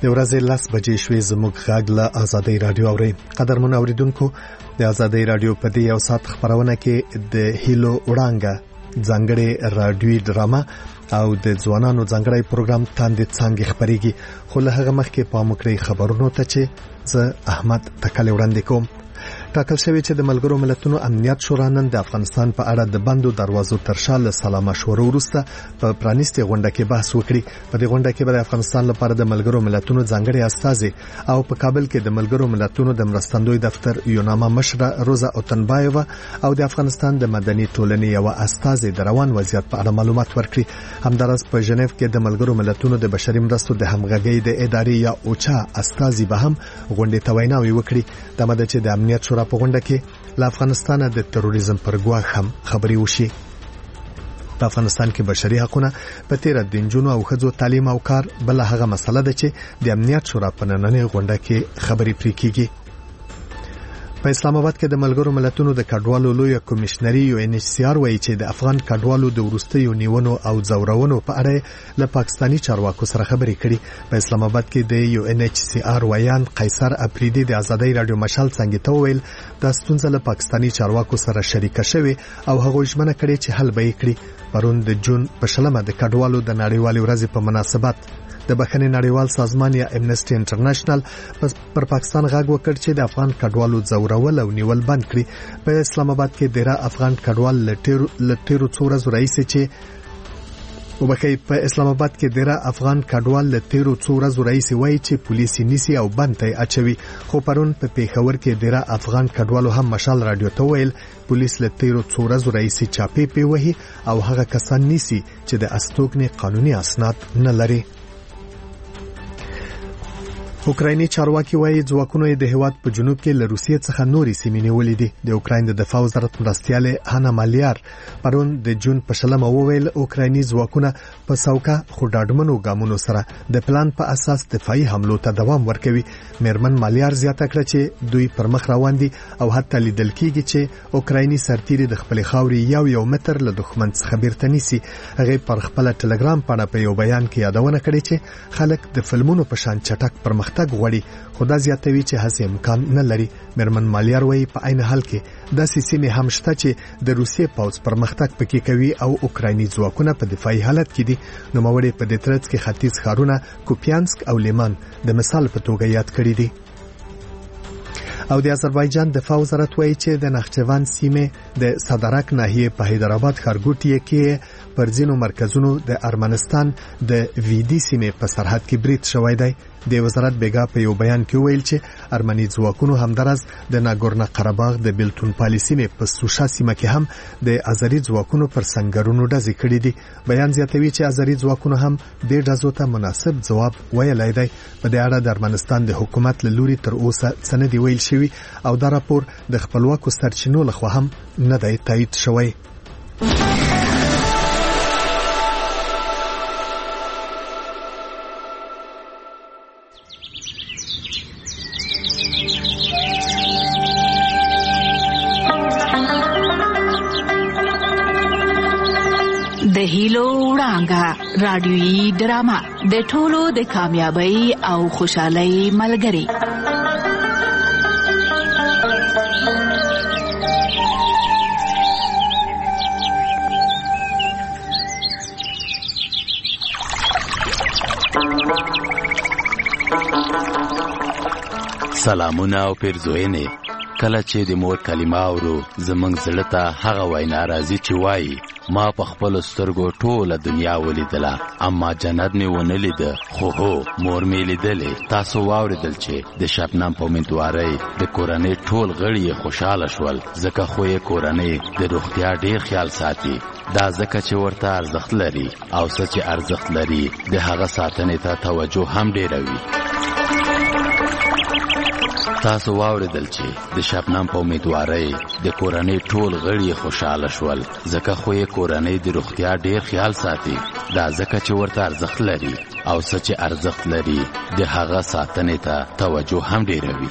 د ورځې 10 بجې شوې زموږ غږ له آزادۍ رادیو اوري. قدرمن اوریدونکو، د آزادۍ رادیو په دې یو ساعت خبرونه کې د هیلو وړانګه ځانګړې رادیوي ډرامه او د ځوانانو ځانګړی پروګرام تاندې څنګه خبريږي. خو له هغه مخکې پام وکړئ خبرونو ته چې زه احمد تکل وړاندې کوم. ټاکل شوی چې د ملګرو ملتونو امنیت شورا نن د افغانستان په اړه د بندو دروازو ترشا له سلا مشورو وروسته په پرانیستي غونډه کې بحث وکړي. په دې غونډه کې به د افغانستان لپاره د ملګرو ملتونو ځانګړي استازي او په کابل کې د ملګرو ملتونو د مرستندوی دفتر یوناما مشره روزا اوتنبایوه او د افغانستان د مدني ټولنې یو استازي د روان وضعیت په اړه معلومات ورکړي. همدارس په ژنیف کې د ملګرو ملتونو د بشري مرستو د همغږۍ د ادارې یا اوچا استازي به هم غونډې ته ویناوي وکړي. د مده چې د امنیت شورا په غونډه کې له افغانستان د تروریزم پر ګواښ هم خبري وشي. په افغانستان کې بشري حقوقونه په تیر د نجونو او ښځو تعلیم او کار بل هغه مسله ده چې د امنیت شورا په نننۍ غونډه کې خبري پرې کیږي. په اسلام آباد کې د ملګرو ملتونو د کډوالو لوی کمشنري UNHCR وایي چې د افغان کډوالو د ورستیو نیونو او ځورونو په اړه له پاکستاني چارواکو سره خبرې کړي. په اسلام آباد کې د UNHCR ویان قیصر اپریدي د آزادۍ رادیو مشال څنګه ته ویل د ستونزې له پاکستاني چارواکو سره شریکه شوی او هغه ژمنه کړې چې حل به کړي. پرون د جون په شلمه د کډوالو د نړیوالې ورځې په مناسبت د بخښنې نړیوال سازمان یا امنسټي انټرنیشنل پر پاکستان غږ وکړ چې د افغان کډوالو ځورول او نیول بند کړي. په اسلام آباد کې ډیره افغان کډوال لټیرو څورز رئیس چې په اسلام آباد کې ډیره افغان کډوال لټیرو څورز رئیس وایي چې پولیس نیسي او بند ته اچوي. خو پرون په پیښور کې ډیره افغان کډوالو هم مشال رادیو ته ویل پولیس لټیرو څورز رئیس چاپی په وهي او هغه کسان نیسي چې د استوګنې قانوني اسناد نه لري. اوکرایني چارواکي وایي ځواکونه د هیواد په جنوب کې له روسیې څخه نورې سیمې نیولې دي. د اوکراین د دفاع وزارت مرستیاله هانا مالیار پرون د جون په شلمه وویل اوکرایني ځواکونه په سوکا خو ډاډمنو ګامونو سره د پلان په اساس دفاعي حملو ته دوام ورکوي. میرمن مالیار زیاته کړه چې دوی پر مخ روان دي او حتی لیدل کېږي چې اوکرایني سرتیري د خپل خاوري یو متر له دښمن څخه بیرته نیسي. هغه پر خپل ټلګرام باندې په یو بیان کې یادونه کړې چې خلک د فلمونو په شان چټک پرمختګ غوړي خدا زیاتوي چې هڅه امکان نه لري. میرمن مالیار وایي په عین حال کې د سیمې هم شته چې د روسیې پوځ پرمختګ پکې کوي او اوکرایني ځواکونه په دفاعي حالت کې دي. نو موړې په دې ترڅ کې ختیځ ښارونه کوپیانسک او لیمان د مثال په توګه یاد کړی دي. او د آذربایجان دفاع وزارت وایي چې د نخچوان سیمه د صدرک ناحیه په حیدرآباد ښارګوټی کې پر ځینو مرکزونو د ارمنستان د ویدی سیمه په سرحد کې برید شوی دی. د وزارت بیګا په یو بیان کې ویل چې ارمني ځواکونو همدارس د ناګورنو قرهباغ د بلتون پالیسي په سوشا سیمه کې هم د ازری ځواکونو پر سنگرونو ډزې کړې دي. بیان زیاتوي چې ازری ځواکونو هم د ډزو ته مناسب جواب ویلای دی. په دې اړه د ارمنستان د حکومت له لوري تر اوسه څه دی ویل شوی او دا راپور د خپلواکو سرچینو لخوا هم نه دی تایید شوی. د هیلو وړانګه رادیوي ډرامه د ټولو د کامیابی او خوشحالۍ ملګری. سلامونه او پیرزوینې. کله چې د مور کلمه اورو زمونږ زړه ته هغه وینا راځي چې وایي ما په خپل سترګو ټوله دنیا ولیدله اما جنت مې ونه لیده. خو هو مور مې لیدلې. تاسو واوریدل چې د شبنم په امیدوارۍ د کورنۍ ټول غړي خوشاله شول ځکه خو یې کورنۍ د روغتیا ډیر خیال ساتي. دا ځکه چې ورته ارزښت لري او څه چې ارزښت لري د هغه ساتنې ته توجه هم ډیره وي. تاسو واوریدل چې د شبنم په امیدوارۍ د کورنۍ ټول غړي خوشاله شول ځکه خو یې کورنۍ د روغتیا ډیر خیال ساتي. دا ځکه چې ورته ارزښت لري او څه چې ارزښت لري د هغه ساتنې ته توجه هم ډیره وي.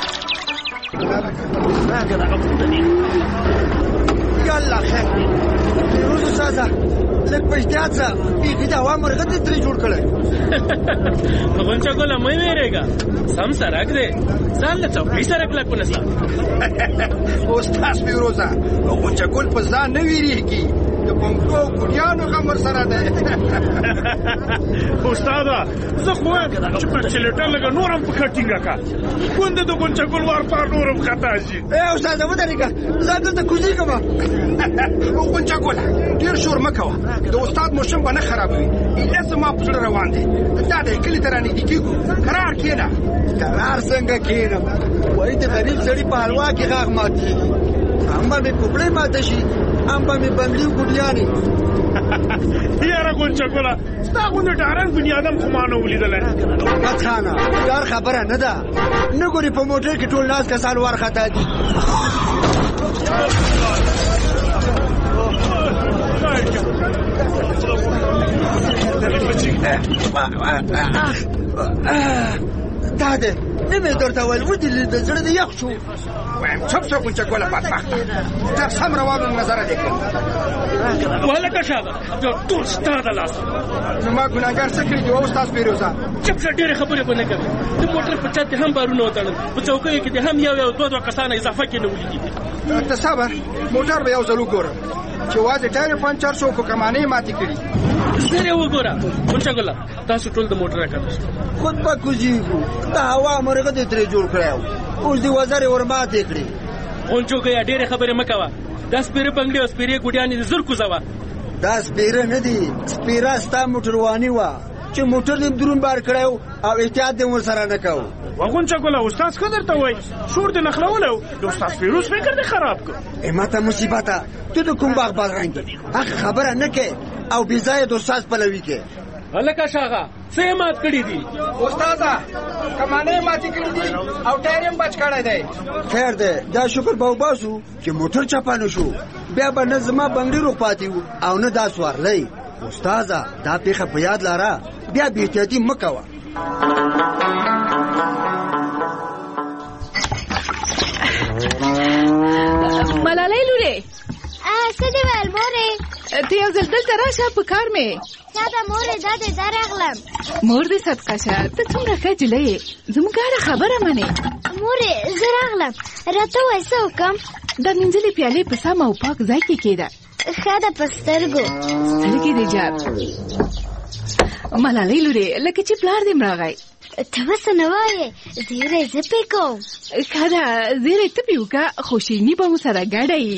يلا خير روزو سازه لږ په احتیاط سره بیخي د هوا مرغه دې ترې جوړ کړی. غونچه ګله مه وېرېږه، سم سړک دی، ځان له چوکۍ سره کلک ونیسه. استاد فیروزه غونچه ګل په ځان نه وېرېږي، د بنګلو او کوډیانو غم ورسره دی. استاده زه خو وایم چې فاسیلیټر لږه نور هم پکښه ټینګه کړه، ګوندې د غونچه ګل وار پار نور هم خطا شي. استاده ودرېږه، زه دلته کوزېږم. غونچه ګله ډېر شور مه کوه، د استاد موشن به نه خرابوي. علت زما په زړه روان دی. دا دی کلي ته رانږدې کېږو، کرار کښېنه. کرار څنګه کښېنم؟ وایي د غریب سړي په حلوا کې غاښ ماتېږي، هم به مې کوپړۍ ماته شي، هم به مې بنګلي ګوډیانې. یاره غونچه ګله ستا غوندې ډارن بنیادم خو ما نه ولیدلی. احمد خانه ډار خبره نه ده، نه ګورې په موټر کې ټول ناست کسان وارخطا دي. دا دی نه مې درته ویل ودې د زړه د یخ شو. وایم چپ شه غونچه ګله بدبخته، تر سم روانو نظره دې کړم. وهلکه شاده دا ټول ستا د لاسه. نو ما ګناهګار څه کړي دي استاد فیروزه؟ چپ شه، ډېرې خبرې به نه کوې. د موټر په چت دې هم بارونه وتړل، په چوکیو کې دې هم یو دوه کسانه اضافه کې نه ولیدي. ته صبر، موټر به یو ځل وګورم چې واځې ټایر پنچر شو، خو کمانې ماتې کړي. زر یې وګوره غونچه ګله، تاسو ټول د موټر راکښته شئ. خود به کوزېږو، د هوا مرغه دې ترې جوړ کړی و، اوس دې وزرې ور ماتې کړې. غونچو ګیا ډېرې خبرې مه کوه، دا سپېره بنګړې او سپېرې ګوډیانې دې زر کوزوه. دا سپېره نه دي، سپېره ستا موټرواني وه چې موټر دې دروند بار کړی و او احتیاط دې ورسره نه کوو. غونچه ګله استاد ښه درته وایي، شور دې نښلولی و، د استاد فیروز فکر دې خراب کړ. ماته مصیبته ته د کوم باغ بادرنګ یې هغه خبره نه کوې او بې ځایه د استاد پلوي کوې. هلکه شاغه څه یې مات کړي دي؟ استاده کمانې ماتې کړي دي او ټایر یې بچ کړی دی. خیر دی، دا شکر به وباسو چې موټر چپه نه شو، بیا به نه زما بنګړي روغ پاتې وو او نه دا سوارلی. استاده دا پیښه په یاد لاره، بیا بې احتیاطي مه کوه. ملالۍ لورې څه دې ویل مورې؟ ته یو ځل دلته راشه، په کار مې. ښه ده مورې، دا دې درغلم. مور دې صدقه شه، ته څومره ښه نجلۍ یې، زموږ هره خبره منې. مورې زه راغلم، راته ووایه څه وکړم؟ دا مینځلې پیالې په سم او پاک ځای کې کېږده. ښه ده په سترګو. سترګې دې جات. ملالۍ لورې لکه چې پلار دې راغی. ته به څه نه وایې، زیری زه پې کوم. ښه ده، زیری ته پې وکړه، خو شیریني به مو سره ګډه یي.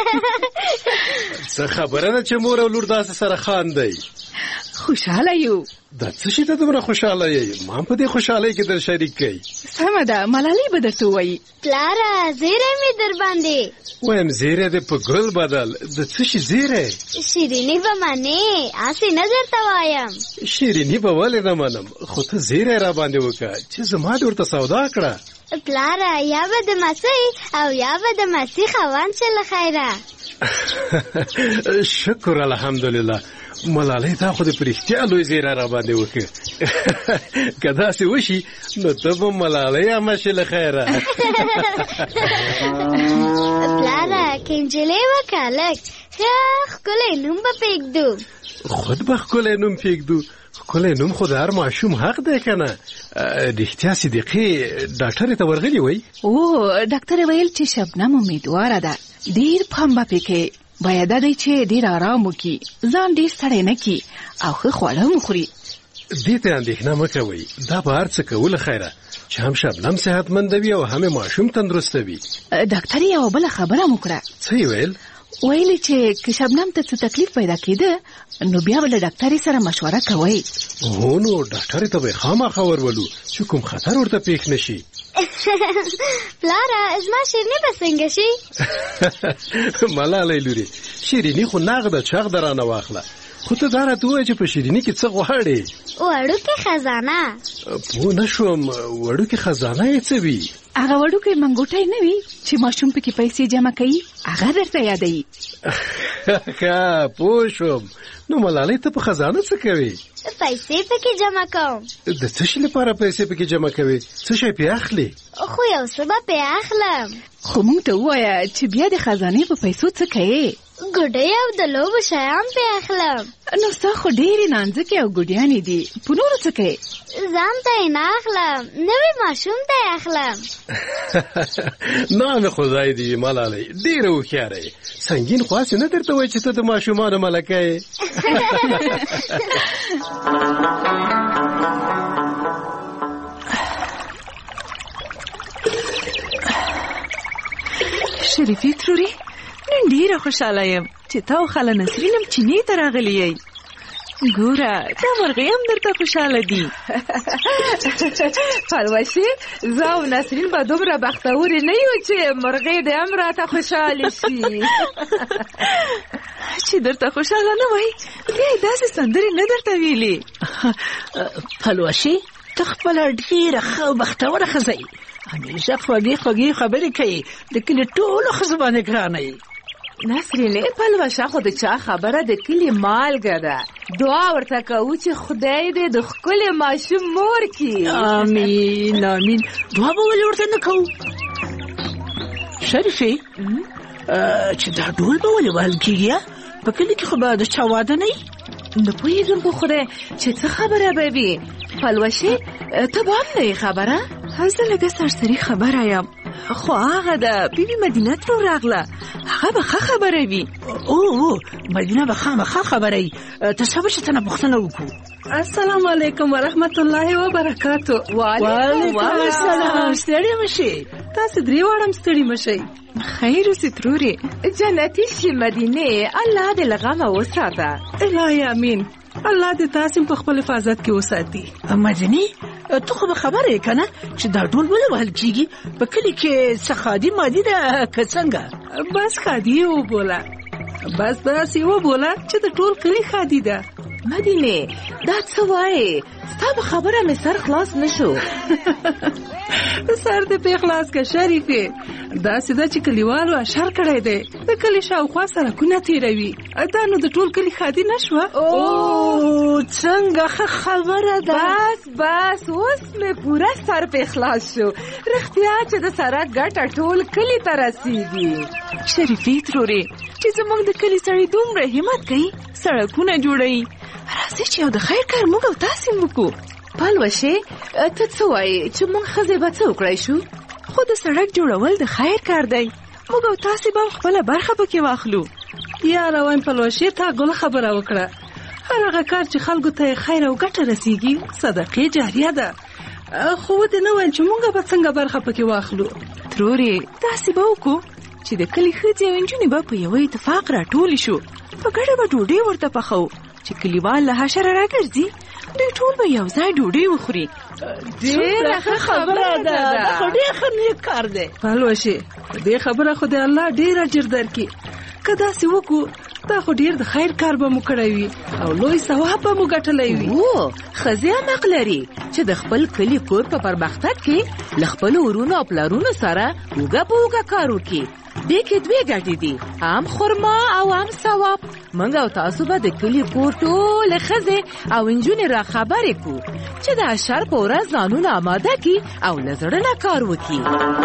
څه خبره ده چې مور او لور داسې سره خاندئ؟ خوشحاله یو. دا څه شي ته دومره خوشحاله یې؟ ما په دې خوشحالۍ کې در شریک کړئ. سمه ده، ملالۍ به درته ووایي. پلاره زیری مې در باندې وایم زیری دې په ګل بدل. د څه شي زیری؟ شیریني به منې، هسې نه درته وایم. شیریني به ولې نه منم، خو ته زیری را باندې وکړه چې زما دې ورته سودا کړه. پلاره یا به د مسۍ او یا به د مسیح خاوند شه له خیره. شکر الحمدلله. ملالۍ تا خو دې په رښتیا لوی زیری را باندې وکړه. که داسې وشي نو ته به ملالۍ عمه شې له خیره. پلاره که نجلۍ وکړه لږ ښه ښکلی نوم به پرېږدو. خود به ښکلی نوم پرېږدو؟ ښکلی نوم خو د هر ماشوم حق دی که نه؟ رښتیا صدیقې ډاکټرې ته ورغلي وی؟ او ډاکټرې ویل چې شبنم امیدواره ده، ډېر پام به پې کوي، باید دا دی چې ډېر آرام وکړي، ځان ډېر ستړی نه کړي او ښه خواړه هم وخوري. دې ته اندېښنه مه کوئ، دا به هر څه کوله خیره چې هم شبنم صحتمنده وي او هم ماشوم تندرسته وي. ډاکټرې یوه بله خبره هم وکړه. څه یې ویل؟ ویلې چې که شبنم ته څه تکلیف پیدا کېده نو بیا به له ډاکټرې سره مشوره کوئ. هو نو ډاکټرې ته به یې خامخا ورولو چې کوم خطر ورته پېښ نه شي. پلاره زما شیریني به څنګه شي؟ ملالۍ لورې شیریني خو نغده چغده رانه واخله، خو ته دا راته ووایه چې په شیریني کې څه غواړې؟ وړوکې خزانه. پوه نه شوم، وړوکې خزانه یې څه وي؟ هغه وړوکی منګوټی نه وي چې ماشوم پکې پیسې جمع کوي، هغه درته یادوي. ښه پوه شوم. نو ملالۍ ته په خزانه څه کوي؟ پیسې پکې جمع کوم. د څه شي لپاره پیسې پکې جمع کوي؟ څه شی پې اخلي؟ خو یو څه به پې اخلم. خو موږ ته ووایه چې بیا د خزانې په پیسو څه کوې؟ ګوډۍ او د لوبو شیان پې اخلم. نو ستا خو ډېرې نانځکې او ګوډیانې دي، په نورو څه کوې؟ ځان ته یې نه اخلم، نوي ماشوم ته یې اخلم. نام خدای دې ملالۍ ډېره هوښیاره یې. سنګین خو هسې نه درته وایي چې ته د ماشومانو ملکه یې. شریفې ترورې، نن ډېره خوشحاله یم چې تا او خاله نسرین هم چینې ته راغلي یئ. ګوره دا مرغۍ هم درته خوشحاله دي. پلوشې، زه او نسرین به دومره بختورې نه یو چې مرغۍ دې هم راته خوشحالې شي. چې درته خوشحاله نه وای بیا یې داسې سندرې نه درته ویلې. پلوشې، ته خپله ډېره ښه او بختوره ښځه یې. همیشه خوږې خوږې خبرې کوي، د کلي ټولو ښځو باندې ګرانه یې. نسرینې، پلوشه خو د چا خبره د کلي مالګه ده. دعا ورته کوو چې خدای دې د ښکلي ماشوم مور کړي. امین امین. دعا به ولې ورته نه کوو؟ شریفې، چې دا ډول به ولې وهل کېږي؟ په کلي کې خو به د چا واده نه وي. نه پوهېږم په خدای چې څه خبره به وي. پلوشې، ته به هم نه یې خبره؟ زه لږه سرسري خبره یم، خو هغه د بیبي مدینه ترور راغله، هغه به ښه خبره وي. او مدینه به خامخا خبره وي. تصور چې تنه پوښتنه وکړو. السلام علیکم ورحمت الله وبرکاتو. وعلیکم السلام. ستړي مشئ. تاسو درې واړه هم ستړي مشئ. خیر اوسې ترورې. جنتي شي مدینې، الله دې له غمه وساته. الهي امین. الله دې تاسو په خپل حفاظت کې وساتي. مدینې، ته خو به خبره یې که نه چې دا ډول ولې وهل کېږي؟ په کلي کې څه خادي مادي ده که څنګه؟ بس خادي یې وبوله، بس یې وبوله چې د ټول کلي خادي ده. مدینې، دا څه وایې؟ ستا په خبره مې سر خلاص نه شو. سر دې پې خلاص که شریفې. داسې ده چې کلیوالو اشر کړی دی، د کلي شاوخوا سړکونه تېروي. دا نو د ټول کلي خادي نه شوه؟ څنګه ښه خبره ده. بس اوس مې پوره سر پې خلاص شو. رښتیا چې د سړک ګټه ټول کلي ته رسېږي. شریفې ترورې، چې زموږ د کلي سړی دومره همت کوي، سړکونه جوړوي، راځئ چې یو د خیر کار موږ او تاسې وکړو. پلوشې، ته څه وایې چې موږ ښځې به څه وکړی شو؟ خو د سړک جوړول د خیر کار دی، موږ او تاسې به خپله برخه پکې واخلو. یا روان پلوشې، تا ګل خبره وکړه. هر هغه کار چې خلکو ته خیر او ګټه رسیږي صدقې جاریه ده. خو ودې نه ویل چې موږ به څنګه برخه پکې واخلو. ترورې، داسې به وکړو چې د کلي ښځې او نجونې به په یوه اتفاق راټولې شو، په ګډه به ډوډۍ ورته پخوو چې کلیوال له حشره راګرځي، دوی ټول به یو ځای ډوډۍ وخوري. ډېره ښه خبره ده، دا خو ډېر ښه نیک کار دی. پلوشې، دې خبره خو د الله ډېر اجر درکړي. که داسې وکړو، دا خو ډېر د خیر کار به مو کړی وي او لوی ثواب به مو ګټلی وي. ښځې هم حق لري چې د خپل کلي کور په پرمختګ کې له خپلو ورونو او پلرونو سره اوږه په اوږه کار وکړي. دې کې دوې ګټې دي، هم خرما او هم ثواب. موږ او تاسو به د کلي کور ټولې ښځې او نجونې را خبرې کړو چې د اشر په ورځ ځانونه اماده کړي او له زړه نه کار وکړي.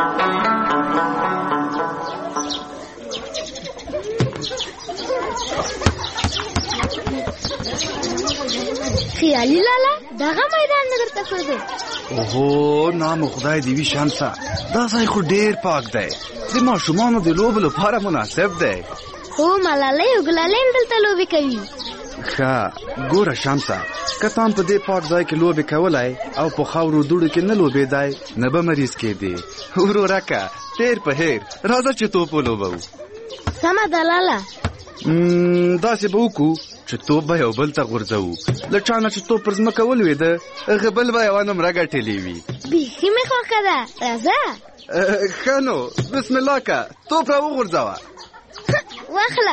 خیالي لالا، دغه میدان نه درته ښودی؟ اوهو، نام خدای دې وي شمسه، دا ځای خو ډېر پاک دی، د ماشومانو د لوبو لپاره مناسب دی. هو، ملالۍ او ګلالۍ هم دلته لوبې کوي. ښه، ګوره شمسه، که تام په دې پاک ځای کې لوبې کولی او په خاورو دوړو کې نه لوبېدی، نه به مریض کېدې. ورورکه، تیر په هیر، راځه چې توپ ولوبو. سمه ده لالا. داسې به وکړو چې توپ به یو بل ته غورځوو، له چا نه چې توپ پر ځمکه ولوېده، هغه بل به یوه نمره ګټلې وي. بیخي مې خوښه ده، راځه. ښه نو، بسم الله که، توپ را وغورځوه. واخله.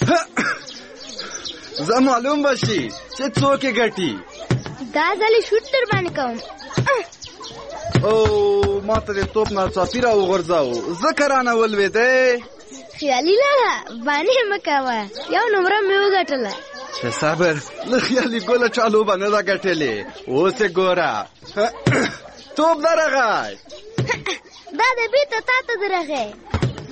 زه معلوم به شي چې څوک یې ګټي. دا ځل یې شوټ در باندې کوم. او ما ته د توپ ناڅاپي را وغورځاو، ځکه رانه ولوېدی. خیالي لالا، بانې مه کوه، یو نمره مې وګټله. چې صبر، له خیالي ګله چا لوبه نه ده ګټلې. اوس یې ګوره، توپ درغی. دا د بېرته تا ته درغی.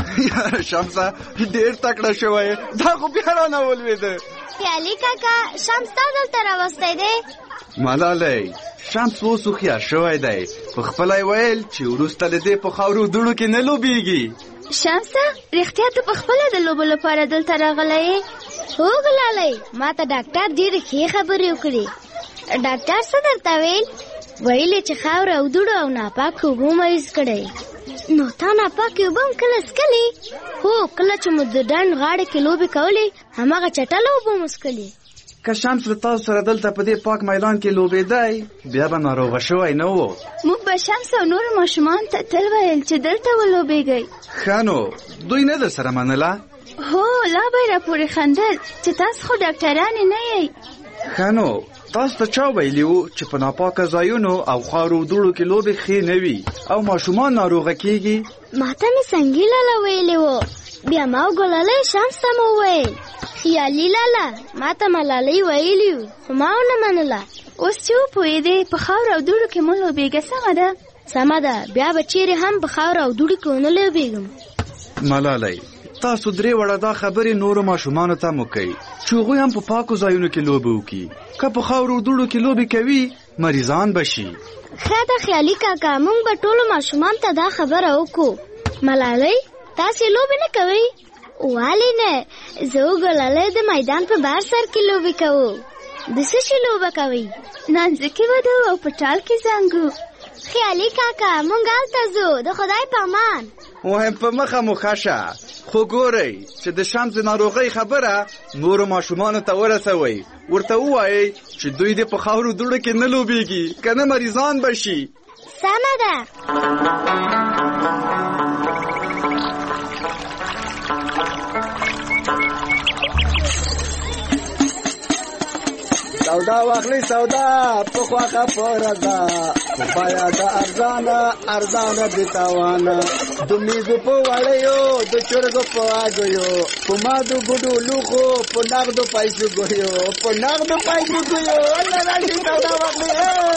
یاره شمسه ډېر تکړه شوی دا خو بیا رانه ولوېده. خیالي کاکا شمس تا دلته راوستی دی؟ ملالۍ شمس اوس هوښیار شوی دی په خپله یې ویل چې وروسته د دې په خاورو دوړو کې نه لوبېږي. شمسه رښتیا ته په خپله د لوبو لپاره دلته راغلی یې؟ هو ګلالۍ ما ته ډاکټر ډېرې ښې خبرې وکړې. ډاکټر څه درته ویل؟ ویلې چې خاوره او دوړو او ناپاکو اوبو مریض کړی. نو تا ناپاکې اوبه هم کله څکلې؟ هو کله چې مو د ډنډ غاړې کې لوبې کولې هماغه چټله اوبه مو څکلې. که شمس له تاسو سره دلته په دې پاک میدان کې لوبېدی بیا به ناروغه شوی نه و. موږ به شمس او نورو ماشومانو ته تل ویل چې دلته ولوبېږئ. ښه نو دوی نه در سره منله؟ هو لا به یې راپورې خندل چې تاسو خو ډاکټرانې نه یئ. ښه نو تاسو ته چا ویلي وو چې په ناپاکه ځایونو او خاورو دوړو کې لوبې ښې نه وي او ماشومان ناروغه کېږي؟ ما ته مې سنګي لاله ویلې وو. بیا ما او ګلالۍ شمس ته مو وویل. خیالي لاله ما ته ملالۍ ویلي وو خو ما ونه منله. اوس چې وپوهېدې په خاورو او دوړو کې مو لوبېږه سمه ده؟ سمه ده بیا به چیرې هم په خاورو او دوړو کې ونه لوبېږم. ملالۍ تاسو درې وړه دا خبرې نورو ماشومانو ته مو کوي چې هغوی هم په پاکو ځایونو کې لوبې وکړي. که په خاورو او دوړو کې لوبې کوي مریضان به شي. ښه ده خیالي کاکا موږ به ټولو ماشومانو ته دا خبره وکړو. ملالۍ تاسې لوبې نه کوئ؟ ولې نه زه او ګلالۍ د میدان په بهر سر کې لوبې کوو. د څه شي لوبه کوئ؟ نانځکې ودو او په ټال کې زنګو. خیالي کاکا موږ هلته ځو د خدای په امان. وایم په مخه مو ښه شه خو ګورئ چې د شمس د ناروغۍ خبره نورو ماشومانو ته ورسوئ. ورته ووایئ چې دوی دې په خاورو دوړو کې نه لوبېږي که نه مریضان به شي. سمه ده. سودا واخلي سودا په خواخه پردا پایا دا ارزانه دي تاوانه د میزو په وړیو د چرګو په اګیو په مادو ګډو لوخو په نغدو پیسو ګیو الله راځي سودا واخلي.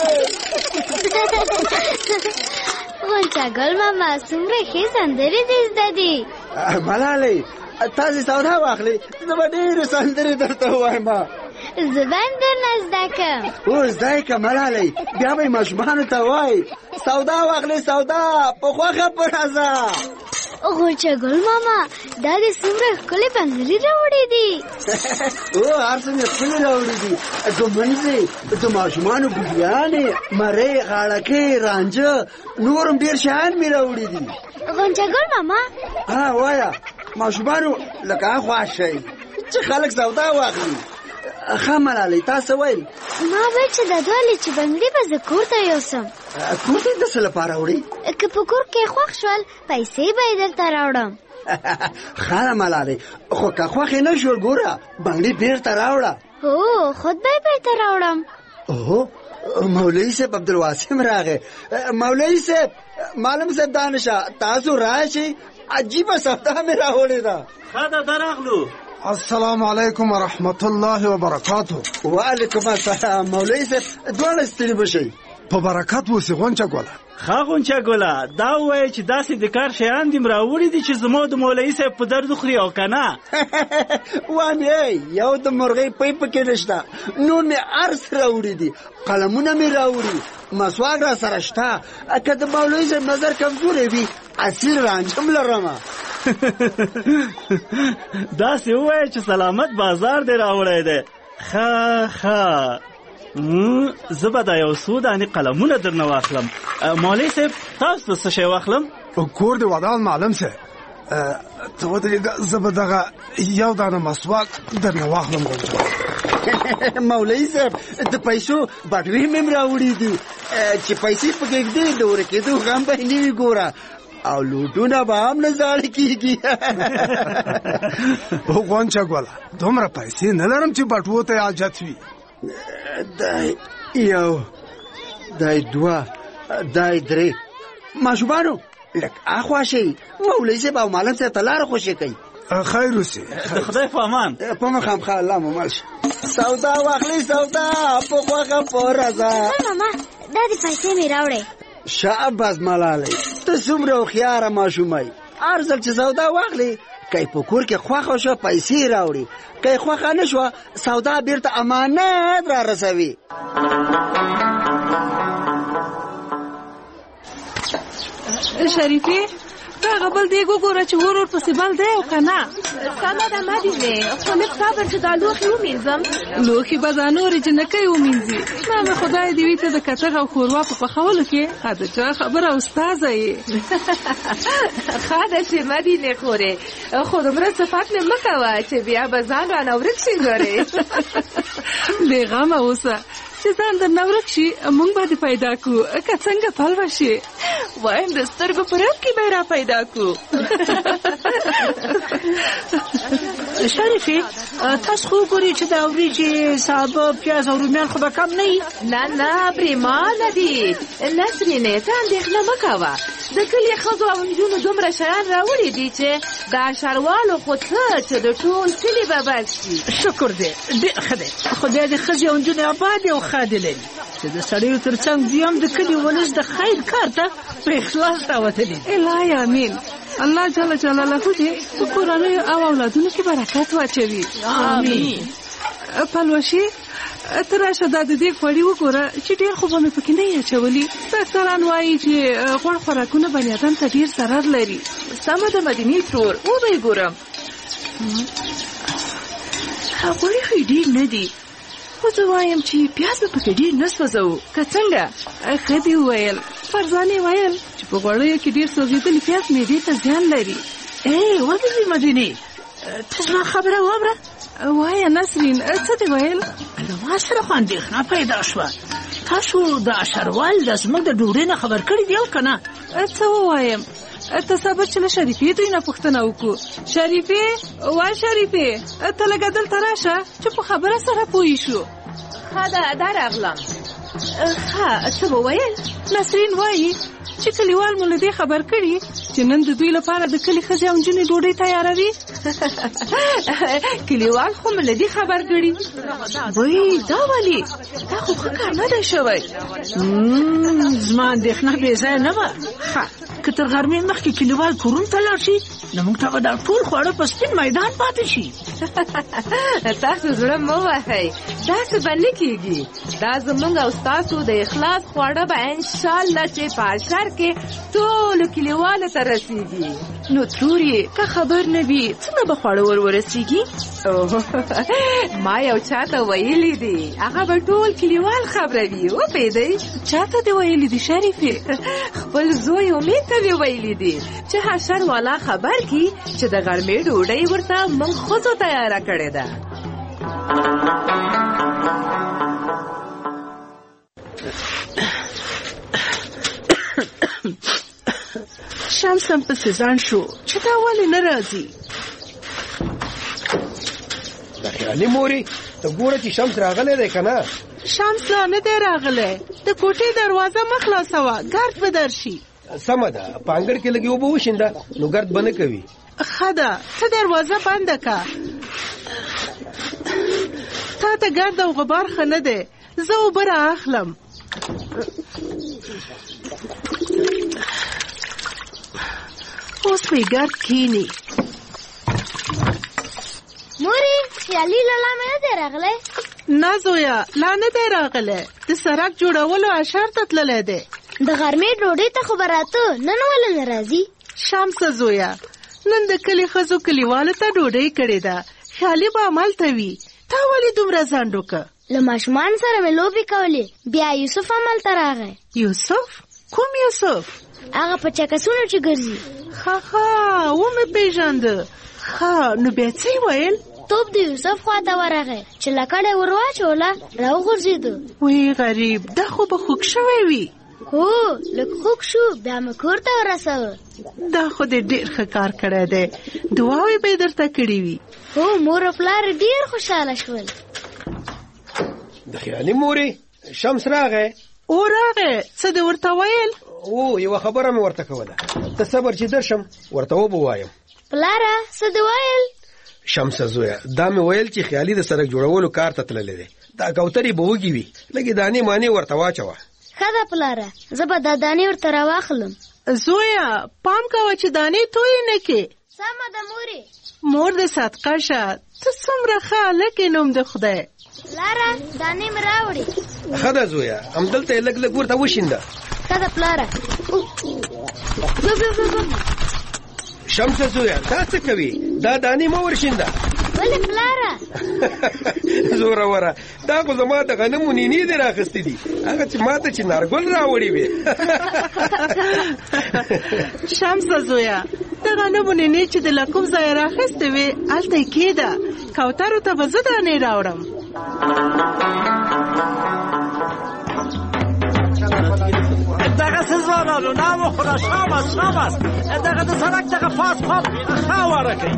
غونچه ګل ماما څومره ښې سندرې دې زده دي. ملالۍ تاسې سودا واخلي زه به ډېرې سندرې درته ووایم. زه به هم درنه زده کړم. او زده یې که ملالۍ بیا به یې ماشومانو ته وایي سودا واخلې سودا په خوښه په راځه. غونچه ګل ماما دا دې څومره ښکلې بنګلې راوړې دي. او هر څه مې ښکلې راوړې دي. ګمنځې د ماشومانو ګوډیانې مرۍ غاړکۍ رانجه نور هم ډېر شیان مې راوړي دي. غونچه ګل ماما وایه ماشومانو لکه خوښ شئ چې خلک سودا واخلي. ښه ملالۍ تاسو ویل ما ویل چې دا دوه لچې بنګلې به زه کور ته یوسم. کور ته یې د څه لپاره وړئ؟ که په کور کې خوښ شول پیسې به یې درته راوړم. ښه ملالۍ خو که خوښې نه شول ګوره بنګلې بېرته راوړه. هو خود به یې بېرته راوړم. اوه مولوي صاحب عبدالواسم راغی. مولوي صاحب معلم صاحب دانشه تاسو راشئ عجیبه سودا مې راوړې ده. ښه ده درغلو. السلام علیکم ورحمت الله وبرکاتو. وعلیکم السلام مولوي صاحب دواړه ستړي بشئ. په برکت اوسې غونچه ګله. ښه غونچه ګله دا ووایه چې داسې د کار شیان دې م راوړي دي چې زما د مولوي صاحب په درد خوري او که نه. وانې یو د مرغۍ پی پکې نشته نور مې هر څه راوړي دي. قلمونه مې راوړي مسواک را سره شته. که د مولوي صاحب نظر کمزوری وي اصیل رانجم لرمه. داسې ووایه چې سلامت بازار دې راوړی دی. ښه زه به دا یو څو دانې قلمونه درنه واخلم. مولوي صاحب تاسو ته څه شی واخلم؟ کور دې ودان معلم صاحب ته ودرېږه زه به دغه یو دانه مسواک درنه واخلم. مولوي صاحب د پیسو بټوې مې راوړي دي چې پیسې پکې ږدي د ورکېدو غم به نه وي ګوره او لوټونه به هم نه زاړه کېږي. غونچه ګله دومره پیسې نه لرم چې بټوو ته حاجت وي. دای یو دای دوه دای درې ماشومانو لږ اخوا شئ. مولوي صاحب او معلم صاحب ته لاره خوشې کوي. خیر اوسې. د خدای په امان. په مخه مخه الله مو مل شه. سودا واخلي سودا په خوښه په راځه. ماما دا دې پیسې مې راوړې. شاباس ملالۍ ته څومره هوښیاره ماشومه یې. ارزل چې سودا واخلي کای په کور کې خوخه شو پیسې راوړي کای خوخه نشو سودا بیرته امانت را رسوي. شریفي هغه بل دی ګوره چې ورور پسې بل دی او کنه سمه ده مدینه خو لږ صبر چې دا لوښي ومینځم. لوښي به دا نورې جنکۍ ومینځي. ما مې خدای دې وي ته د کتغ او ښوروا په پخولو کې ښه د چا خبره استاذه یې. ښه ده چې مدینې خورې خو دومره صفت مې مه کوه چې بیا به ځان رانه ورک شي ګورې. بې غمه اوسه چې ځان درنه ورک شي موږ به دې پیدا کړو که څنګه پلوه شي. وایم د سترګو په رپ کې به یې را پیدا کړو. شریفې تاسو خو ګورئ چې دا وریجې سابه پیاز او رومیان خو به کم نه وي. نه پرېمانه دي نسرینې ته اندېښنه مه کوه. د کلي ښځو او نجونو دومره شیان راوړي دي چې دا شروالو خو څه چې د ټول کلي به بس شي. شکر دی ډېر ښه دی. خدای دې ښځې او نجونې ابادې او ښادې لري چې د سړیو تر څنګ دوی هم د کلي ولس د خیر کار ته په اخلاص راوتلي. الهی امین. الله جل جلاله دې په کورنیو او اولادونو کې برکت واچوي. امین. پلوشي ته راشه دا د دې خوړې وګوره چې ډېر خو به مې پکې نه اچولي. ډاکټران وایي چې غوړ خوراکونه بني ادم ته ډېر ضرر لري. سمه ده مدینې ترور وبه یې ګورم. هغوی خو ډېر نه دي خو زه وایم چې پیاز به پکې ډېر نه سوځوو که څنګه. ښه دې وویل. فرزانې ویل چې په غوړیو کې ډېر سوځېدلي پیاز معدې ته زیان لري. ودې مدینې ته زما خبره واوره. وایه نسرین څه دې ویل؟ له ما سره خو اندېښنه پیدا شوه. تاسو د اشروال د زموږ د ډوډۍ نه خبر کړي دي او که نه؟ څه ووایم؟ ته صبر چې له شریفې دوی نه پوښتنه وکړو. شریفې وای شریفې ته لږه دلته راشه چې په خبره سره پوه شو. ښه ده دا راغلم. ښه څه وویل؟ نسرین وایي چې کلیوال مو له دې خبر کړي چې نن د دوی لپاره د کلي ښځې او نجونې ډوډۍ تیاروي. کلیوال خو مو له دې خبر کړي. وایي دا ولې؟ دا خو ښه کار نه دی شوی. زما اندېښنه بې ځایه نه وه. ښه که تر غرمې مخکې کلیوال کورونو ته لاړ شي نو موږ ته به دا ټول خواړه په سپین میدان پاتې شي. تاسو زړه مه وهئ داسې به نه کېږي. دا زموږ او ستاسو د اخلاص خواړه به انشاءالله چې په اشر کې ټولو کلیوالو ته رسېږي. نو ترورې که خبر نه وي څنګه به خواړه ورسېږي؟ ما یو چاته ویلي دي هغه به ټول کلیوال خبروي. وپوهېدئ چاته دې ویلي دي شریفې؟ خپل زوی امید ته مې ویلي دي چې حشر والا خبر کی چې د غرمې ډوډۍ ورته موږ ښځو تیاره کړې ده. شمس هم پسې ځان شو چې دا ولې نه راځي. د خیالي مورې ته ګوره چې شمس راغلی دی که نه؟ شمس لا نه دی راغلی. د کوټې دروازه مه خلاصوه ګرد به درشي. سمه ده په انګړ کې لږې اوبه وشینده نو ګرد به نه کوي. ښه ده ته دروازه بنده که. تا ته ګرد او غبار ښه نه دی. زه اوبه را اخلم. اوس به یې ګرد کښېني. مورې خیالي لالا مې نه دی راغلی؟ نه زویه لا نه دی راغلی. د سړک جوړولو اشر ته تللی دی. د غرمې ډوډۍ ته خو به راته نن ولې نه راځي؟ شمسه زویه نن د کلي ښځو کلیوالو ته ډوډۍ کړې ده. خیالي به همالته وي. تا ولې دومره ځنډ وکړه؟ له ماشومانو سره مې لوبې کولې بیا یوسف همالته راغی. یوسف؟ کوم یوسف؟ هغه په چکسونو چې ګرځي. ښه ومې پېژانده. ښه نو بیا څه یې ویل؟ توپ د یوسف خواته ورغی چې لکړه یې ور واچوله راوغورځېده. وی غریب دا خو به خوږ شوی وي. هو لږ خوږ شو بیا مې کور ته ورسوه. دا خو دې ډېر ښه کار کړی دی. دعاوې به یې درته کړې وي. هو مور او پلار ډېر خوشحاله شول. د خیالي مورې شمس راغی؟ او راغی. څه دې ورته ویل؟ یوه خبره مې ورته کوله. ته صبر چې درشم ورته وبه وایم. پلاره څه دې ویل؟ شمسه زویه دا مې ویل چې خیالي د سړک جوړولو کار ته تللی دی. دا کوترې به وږي وي لږې دانې مانې ورته واچوه. ښه ده پلاره، زه به دا دانې ورته راواخلم. زویا پام کوه چې دانې توی نه کې. سمه ده مورې. مور دې صدقه شه، ته څومره ښه هلک یې نوم د خدای. پلاره دانې مې راوړې. ښه ده زویا، همدلته یې لږ لږ ورته وشینده. ښه ده پلاره. شمسه زویا دا څه کوي؟ دا دانې مه ورشینده. ولې پلاره؟ زوروره، دا خو زما د غنمو نینې دې راخیستې دي، هغه چې ما ته چنارګل راوړې وې. شمسه زویا، د غنمو نینې چې د له کوم ځایه راخیستې وې هلته یې کېږده، کوترو ته به زه دانې راوړم. دغه سزوانانو نامو خدا شاباس شاباس، دغه د سړک دغه پاس پاس ښه واره کوي.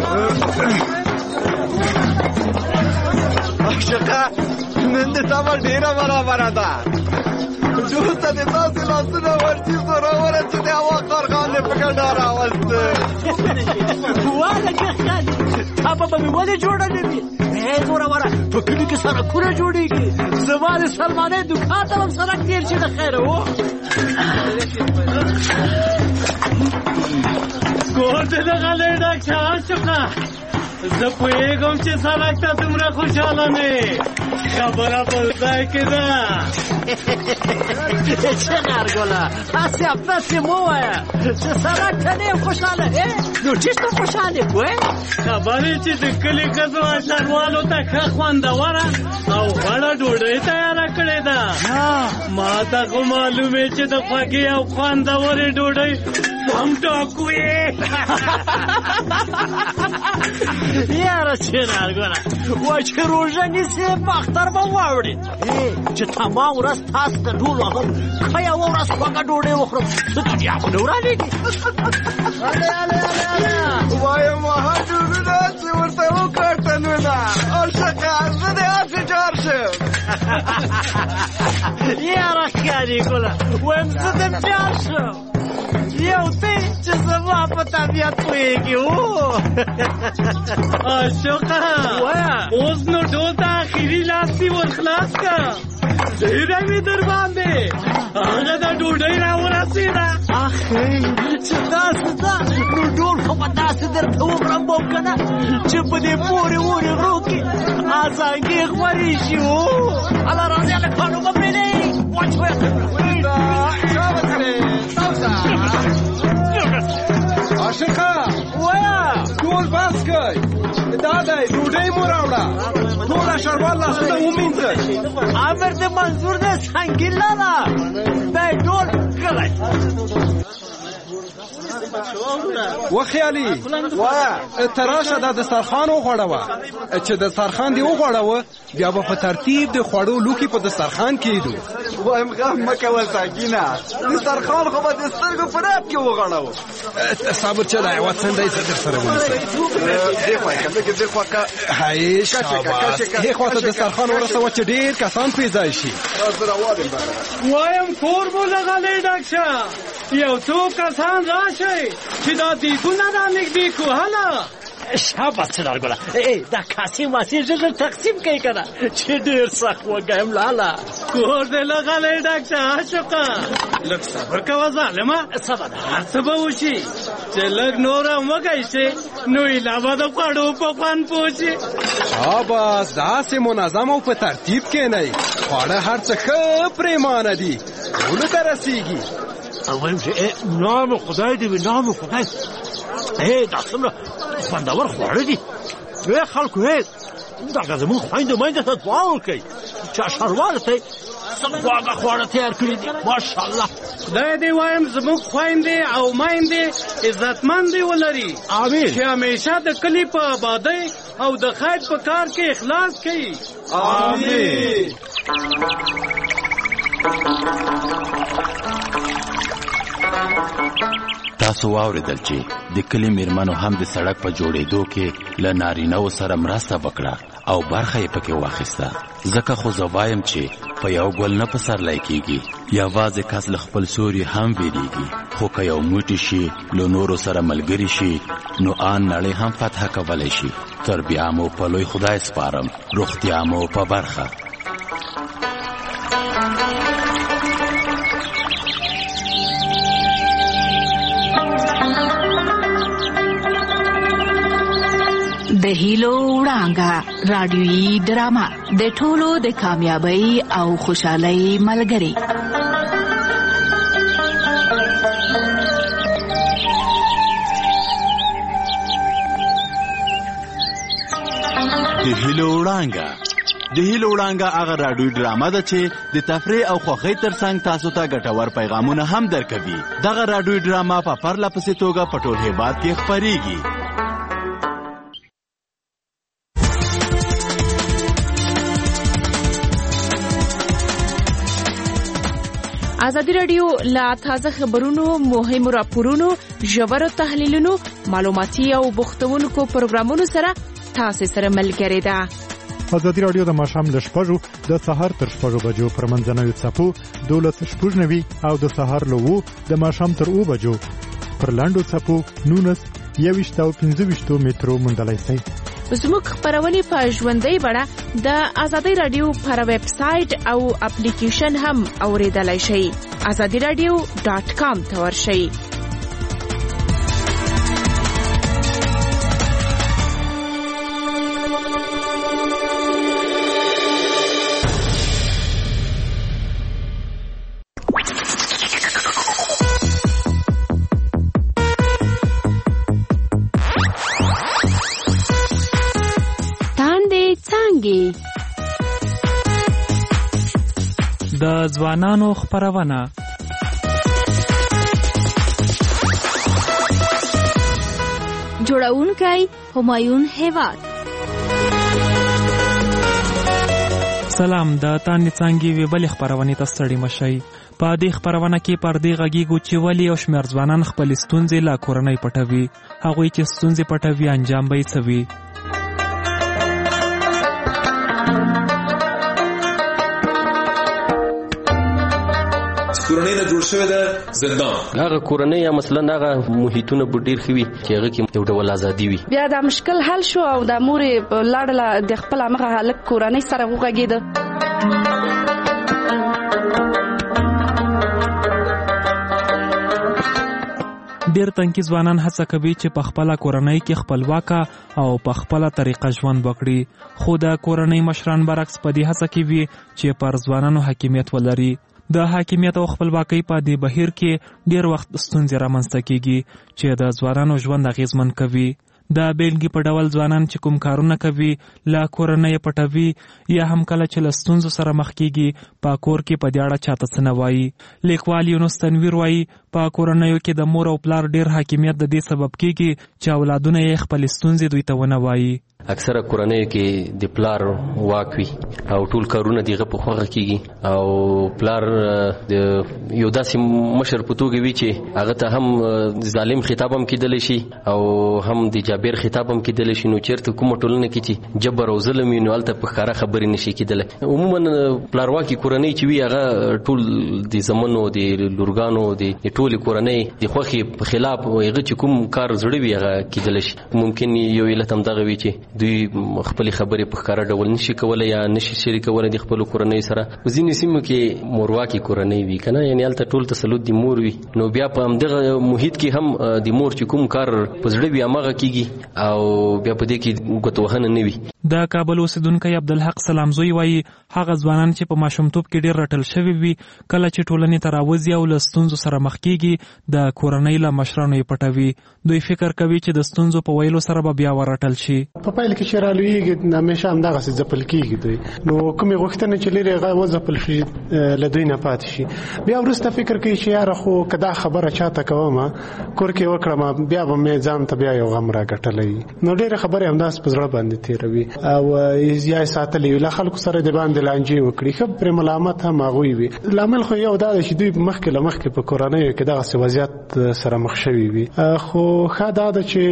عاشقه نن دې سمه ډېره برابره ده. جوسته دې داسې لاسونه ورچي زوروره چې د هوا کارخان دې په ګډه راوسته. واله که ښادي ټاپه به مې ولې جوړه نه وي؟ زوروره په کلي کې سړکونه جوړېږي، زما د سلمانۍ دوکان ته هم سړک تېر شي د خیره. و کور دې دغلی ډک شه عاشقه، زه پوهېږم چې سړک ته دومره خوشحاله نه یې، خبره بل ځای کې ده. چه نرګله هسې افسې مه وایه چې سړک ته نه یم خوشحاله. نو چېرته خوشحال یې پوهې؟ خبرې چې د کلي ښځو اشروالو ته ښه خوندوره او غوړه ډوډۍ تیاره کړې ده. ما ته خو معلومې چې د خوږې او خوندورې ډوډۍ هم ټاکو یې. یاره چې نرګله وایي چې روژه نیسې په اختر به واوړې چې تمام ورځ تاسو ته ډول وهم ښه یوه ورځ خوږه ډوډۍ وخورم، څه دنیا خو نه ورانېږي. وایم وها جوړونه چې ورته وکړ تنونه عاشقه زه دې هسې جار شم. یاره ښکاري ګله وایم زه دې جار شم، یو ته چې زما په طبیعت پوهېږي. عاشقه اوس نو ډول ته اخري لاستي ورخلاص که، ډېره مې در باندې هغه د ډوډۍ راورسېده. اخی چې داسې ده نو ډول خو به داسې درته وغړمبم که نه چې په دې پورې وورې غرو کې ازانګې خورې شي. هله راځې هلکانو به پرېږدئ عاشقه وایه ټول بس کوئ، دا دی ډوډۍ مو راوړه، ټوله شروال لاسونه ومینځئ. امر دې منظور دی سنګین لاله، دی ډول کلی. وخیالي وایه ته راشه دا دسترخوان وغوړوه، چې دسترخوان دې وغوړوه بیا به په ترتیب د خوړو لوښي په دسترخوان کېږدو. وایم غم مه کوه ساګینه، دسترخوان خو به د سترګو په راب کې وغړوو. صبر چلای یوه څنډه یې زه در سره ونیسم. دې خوا که لږ دې خوا که هی شاباس، دې خوا ته دسترخوان ورسوه چې ډېر کسان پرې ځای شي. وایم کور مو لغلی ډک شه، یو څو کسان راشئ چې دا دیګونه را نږدې کړو. هله شاباس څنارګله، دا کاسې ماسې ژر ژر تقسیم کوي که نه چې ډېر سخت وږی یم. لاله کور دې لغلی ډک شه عاشقه، لږ صبر کوه ظالمه، صبر هر څه به وشي. چې لږ نور هم وږی شي نو ایله به د خوړو په خوند پوه شي. شاباس داسې منظم او په ترتیب کښېنئ، خواړه هر څه ښه پرېمانه دي، ټولو ته رسېږي. وایم چې نام خدای دې وي، نام خدای. دا څومره خوندور خواړه دي. خلکو دغه زموږ خویندو میندو ته دعا وکړئ چې اشروالو ته یې څه خواږه خواړه تیار کړي دي. ماشاءالله خدای دې وایم زموږ خویندې او میندې عزتمندې ولري. امین. چې همیشه د کلي په آبادۍ او د خیر په کار کې اخلاص کوي. امین. تاسو واورېدل چې د کلي میرمنو هم د سړک په جوړېدو کې له نارینه‌و سره مرسته وکړه او برخه یې پکې واخیسته. ځکه خو زه وایم چې په یو ګل نه پسرلی کېږي، یوازې کس له خپل سوري هم ویریږي، خو که یو موټی شي له نورو سره ملګري شي نو آن نړۍ هم فتح کولی شي. تر بیا مو په لوی خدای سپارم، روغتیا مو په برخه. د هیلو وړانګه رادیويي ډرامه د ټولو د کامیابی او خوشحالۍ ملګری. د هیلو وړانګه هغه رادیوي ډرامه ده چې د تفریح او خوښۍ ترڅنګ تاسو ته ګټور پیغامونه هم درکوي. دغه رادیوي ډرامه په پرله پسې توګه په ټول هېواد کې خپریږي. ازادي راډیو لا تازه خبرونو، مهمو راپورونو، ژورو تحلیلونو، معلوماتي او بوختونکو پروګرامونو سره تاسو سره ملګری ده. ازادي راډیو د ماښام له 6 د سهار تر 6 بجو پر منځنوي څپو 12:09 او د سهار له 2 د ماښام تر 2 بجو پر لاندو څپو 19 او 15 مترو موندلای شئ. زموږ خبرونه په ژوندۍ بڼه د ازادي راډیو پر ویب سټ او اپلیکیشن هم اوریدلای شئ. azadiradio.com ته ورشئ. د ځوانانو خبرونه جوړونکی همایون هیواد. سلام، د تاندې څانګې ویبلې خبرونې ته ستړي مشئ. په دې خبرونه کې پر دې غږیږو چې ولې یو شمېر ځوانان خپلې ستونزې له کورنۍ پټوي. هغوی چې ستونزې پټوي انجام به یې څه وي؟ کورنۍ نه جوړ شوی د زندان هغه کورنۍ یا مثلا هغه محیطونه به ډېر ښه وي چې هغه کې یو ډول ازادي وي. بیا دا مشکل حل شو او د مورې لاړله د خپل هغه هلک کورنۍ سره وغږېده. ډېر تنکي ځوانان هڅه کوي چې په خپله کورنۍ کې خپلواکه او په خپله طریقه ژوند وکړي، خو د کورنۍ مشران برعکس په دې هڅه کې وي چې پر ځوانانو حاکمیت ولري. د حاکمیت او خپلواکۍ په دې بهیر کې ډېر وخت ستونزې رامنځته کیږي چې د ځوانانو ژوند اغېزمن کوي. د بیلګې په ډول ځوانان چې کوم کارونه کوي له کورنۍ پټوي یا هم کله چې له ستونزو سره مخ کیږي په کور کې په دې اړه چاته څه نه وایي. لیکوال یونس تنویر وایي په کورنیو کې د مور او پلار ډېر حاکمیت د دې سبب کیږي چې اولادونه یې خپلې ستونزې دوی ته ونه وایي. اکثره کورنۍ کې د پلار واک وي او ټول کارونه دغه په خوغه کیږي او پلار د یو داسې مشر په توګه وي چې هغه ته هم ظالم خطاب هم کېدلی شي او هم د جابر خطاب هم کېدلی شي. نو چېرته کومه ټولنه کې چې جبر او ظلم وي نو هلته په ښکاره خبرې نشي کېدلی. عموما پلارواکي کورنۍ چې وي هغه ټول د زمنو د لورګانو د ټولې کورنۍ د خوښې په خلاف هغه چې کوم کار زړه وي هغه کېدلی شي. ممکن یو علت هم دغه وي چې دوی خپل خبرې په ښکاره ډول نشي کولای یا نشي شریکولای د خپل کورنۍ سره. ځینې سیمو کې مورواکي کورنۍ وي کنه، یعنی هلته ټول تسلط د مور وي. نو بیا په همدغه محیط کې هم د مور چې کوم کار په زړه وي هماغه کیږي او بیا په دې کې ګوتوهنه نه وي. د کابل اوسیدونکی عبدالحق سلامزوی وایي هغه ځوانان چې په ماشومتوب کې ډېر رټل شوي وي کله چې ټولنې ته راوځي او له ستونزو سره مخ کیږي د کورنۍ له مشرانو یې پټوي. دوی فکر کوي چې د ستونزو په ویلو سره به بیا ورټل شي. په پیل کې چې رالویږي همیشه همدغسې ځپل کېږي دوی، نو کومې غوښتنې چې لري هغه وځپل شي له دوی نه پاتې شي. بیا وروسته فکر کوي چې یاره خو که دا خبره چاته کوم کور کې وکړم بیا به مې ځان ته بیا یو غم راګټلی. نو ډېرې خبرې همداسې په زړه باندې تېروي او یا یې ساتلی وي له خلکو سره د باندې لانجې وکړي. ښه پرې ملامت هم هغوی وي. لامل خو یو دا دی چې دوی مخکې له مخکې په کورنیو کې دغسې وضعیت سره مخ شوي وي. خو ښه دا ده چې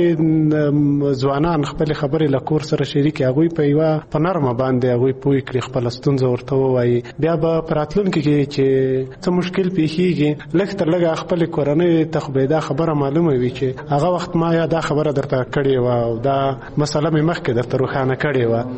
ځوانان خپلې خبرې له کور سره شریکې هغوی په یوه په نرمه باندې هغوی پوه کړي، خپله ستونزه ورته ووایي. بیا به په راتلونکي کې چې څه مشکل پیښیږي لږ تر لږه خپلې کورنۍ ته خو به دا خبره معلومه وي چې هغه وخت ما یا دا خبره درته کړې وه او دا مسله مې مخکې درته روښانه کړې وه.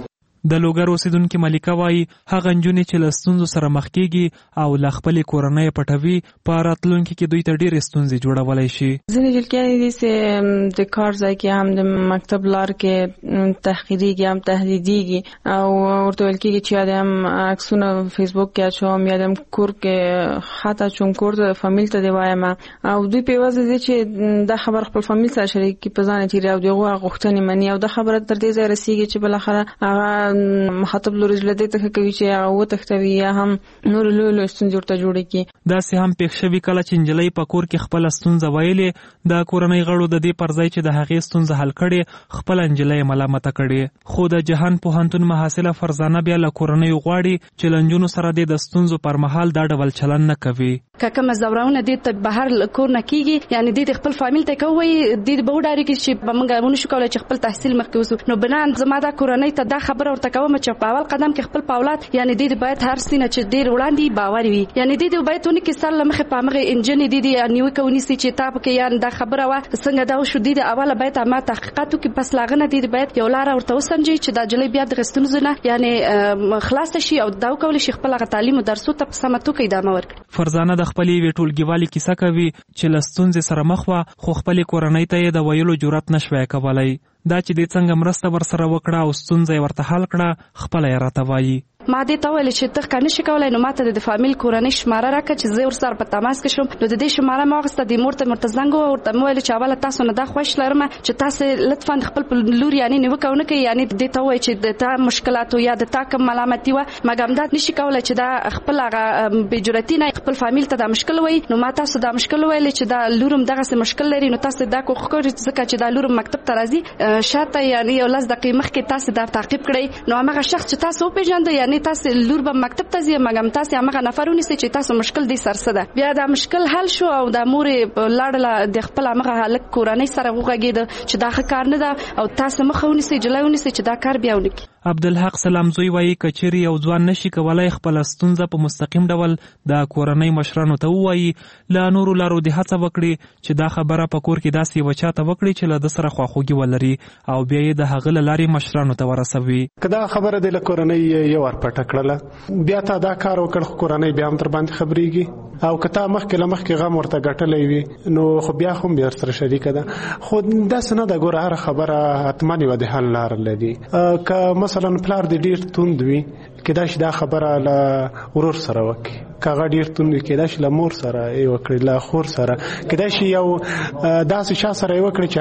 د لوګر اوسیدونکو ملکه وایي هغه نجونې چې له ستونزو سره مخ کېږي او له خپلې کورنۍ پټوي په راتلونکي کې دوی ته ډېرې ستونزې جوړولی شي. ځینې جلکیانې دي چې د کار ځای کې هم د مکتب لار کې تحقیریږي هم تهدیدیږي او ورته ویل کېږي چې یا د هم عکسونه فیسبوک کې اچوم یا د هم کور کې خط اچوم کور ته فامیل ته دې وایم او دوی په یوازې دي چې دا خبر خپل فامیل سره شریک کړي په ځان تېري او د هغو غوښتنې مني او دا خبره تر دې ځایه رسېږي چې بالاخره هغه مخاطب لوري زړه دې ته کوي چې هغه وتښتوي یا هم نور لوی ستونزې ورته جوړې کړي. داسې هم پېښ شوي کله چې نجلۍ په کور کې خپله ستونزه ویلې د کورنۍ غړو د دې پر ځای چې د هغې ستونزه حل کړې خپله نجلۍ ملامته کړې. خو د جهان پوهنتون محصله فرزانه بیا له کورنیو غواړي چې له نجونو سره دې د ستونزو پر مهال دا ډول چلن نه کوي. که کومه زورونه دې ته بهر کور نه کېږي یعنې دې خپل فامیل ته کوي دې به وډارېږي چې به موږ ونشو کولی چې خپل تحصیل مخکې وسو نو بنان زما دا کورنۍ ته دا خبره ورته کوم چې په اول قدم کې خپل په اولاد یعنې دې باید هر سینه چې ډېر وړاندې باور وي یعنې دې باید ونه کې سر له مخې په همغې انجنې دې نیوکه ونیسي چې تا پکې یعنې دا خبره وه څنګه دا وشو دې اوله باید ما تحقیقات وکړي پس له هغه نه دې باید یو لاره ورته وسنجوي چې دا نجلۍ بیا دغه ستونزو نه یعنې خلاصه شي او دا وکولی شي خپل هغه تعلیم او درسو ته په سمه توګه ادامه ورکړي. فرزانه د خپلې یوې ټولګیوالې کیسه کوي چې له ستونزې سره مخ وه خو خپلې کورنۍ ته یې د ویلو جرأت نه شوی کولی. دا چې دې څنګه مرسته ورسره وکړه او ستونزه یې ورته حل کړه خپله یې راته وایي. ما دې ته ویل چې ته که نشي کولی نو ماته د فامیل کورنۍ شماره راکړه چې زه ورسره په تماس کې شم. نو د دې شماره مې واخیسته دې مور ته مې ورته زنګ ووهه ورته مې ویل چې اوله تاسو نه دا خوښ لرم چې تاسې لطفا خپل په لور یعنې نیوکه ونه کوئ یعنې دې ته ووایئ چې د تا مشکلات یا د تا کوم ملامتي وه مګر همدا نشي کولی چې دا خپل هغه بېجرأتي نه خپل فامیل ته دا مشکل وایي. نو ما تاسو دا مشکل ویلی چې دا لور هم دغسې مشکل لري نو تاسو دا کوښښ کوئ ځکه چې دا لور مکتب ته راځي شاته یعنې یو 10 دقیقې مخکې تاسو دا تعقیب کړئ نو همغه شخص چې تاسو وپېژنده یعنې تاسو لور مکتب ته ځي مګم تاسو هغه نفر ونیسئ چې تاسو مشکل دې سر څه ده. بیا دا مشکل حل شو او د مور لاړله د خپل هغه هلک کورنۍ سره وغږېده چې دا ښه کار نه ده او تاسو مخه ونیسئ جلای ونیسئ چې دا کار بیا ونه کړي. عبدالحق سلامزوی وایي که چیرې یو ځوان نشي کولی خپله ستونزه په مستقیم ډول د کورنۍ مشرانو ته ووایي له نورو لارو دې هڅه وکړي چې دا خبره په کور کې داسې یوه چا ته وکړي چې له ده سره خواخوږي ولري او بیا یې د هغه له لارې مشرانو ته ورسوي. که دا خبره دې له کورنۍ یو ور پټه کړله بیا تا دا کار وکړ خو کورنۍ بیا هم در باندې خبرېږي او که تا مخکې له مخکې غم ورته ګټلی وي نو خو بیا هم بیا سره شریکه ده. خو داسې نه ده ګوره هره خبره حتما یوه د حل لاره لري. که مثلا پلار دې ډېر توند وي کېدای شي دا خبره له ورور سره وکړي که هغه ډېر توند وي کېدای شي له مور سره یې وکړي له خور سره کېدای شي یو داسې چا سره یې وکړي چې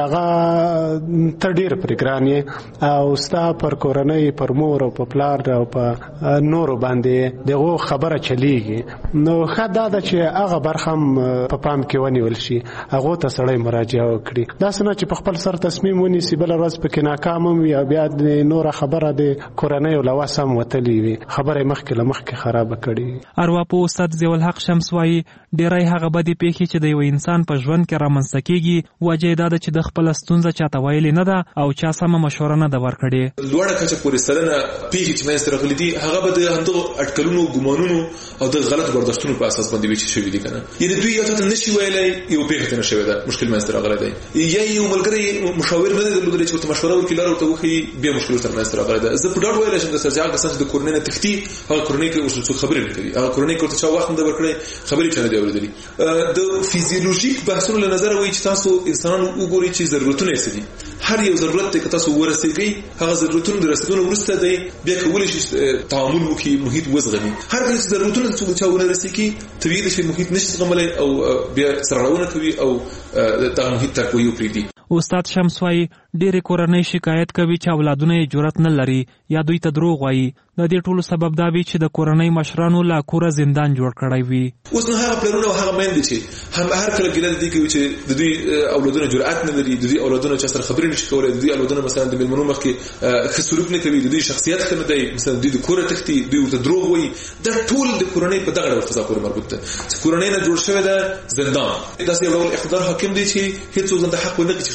هغه ته ډېر پرې ګران یې او ستا پر کورنۍ پر مور او په پلار او په نورو باندې د هغو خبره چلیږي نو ښه دا ده چې هغه برخه هم په پام کې ونیول شي هغو ته سړی مراجعه وکړي. داسې نه چې په خپل سر تصمیم ونیسي بله ورځ پکې ناکام هم وي او بیا د نوره خبره د کورنۍ له وس هم وتلې وي خبره مخکې له مخکې خرابه کړي. ارواپوه استاد ضیاءالحق شمس وایي ډېری هغه بدې پیښې چې د یو انسان په ژوند کې رامنځته کېږي وجه یې دا ده چې د خپله ستونزه چاته ویلې نه ده او چا سمه مشوره نه ده ورکړې. لوړه کچه پورې سلنه پیښې چې منځته راغلي دي هغه به د همدغو اټکلونو ګمانونو او د غلطو برداشتونو په اساس باندې ویشي شوي دي که نه یعنې دوی یو ته نشي ویلی یو پیښې ته نه شوې ده مشکل منځته راغلی دی یا یو ملګری مشاور نه دی درلودلی چې ورته مشوره وکړي لاره ورته وښیي بیا مشکل ورسره منځته راغلی ده. زه په ډاډ ویلی شم درسره چې هغه کسان چې د کورنۍ نه تښتي هغه کورنۍ کې ورسره څوک خبرې نه کوي هغه کورنۍ کې ورته چا وخت نه ده ورکړی خبرې چا نه دي اورېدلي. د فیزیولوژیک بحثونو له نظره وایي چې تاسو انسانان وګورئ چې ضرورتونه یې څه دي هر یو ضرورت دی که تاسو ورسېږئ هغه ضرورتونه د رسېدو وروسته دی بیا کولی شي تعامل وکړي محیط وزغمي. هر کله چې ضرورتونه څوک چا ونه رسېږي طبیعي ده چې محیط نشي زغملی او بیا سرغړونه کوي او دغه محیط ترک ویو پرېږدي. استاد شمس وایي ډېرې کورنۍ شکایت کوي چې اولادونه یې جرأت نه لري یا دوی ته دروغ وایي. د دې ټولو سبب دا وي چې د کورنۍ مشرانو له کوره زندان جوړ کړی وي. اوس نو هغه پلرونه او هغه میندې چې هر کله ګیله د دې کوي چې د دوی اولادونه جرأت نه لري د دوی اولادونه چا سره خبرې نشي کولی د دوی اولادونه مثلا د مېلمنو مخکې ښه سلوک نه کوي د دوی شخصیت ښه نه دی مثلا دوی د کوره تښتي دوی ورته دروغ وایي دا ټول د کورنۍ په دغه ډول فضا پورې مربوط ده چې کورنۍ نه جوړ شوی ده زندان داسې یو ډول اقتدار حاکم دی چې هېڅوک ځان ته حق ونه کړي چې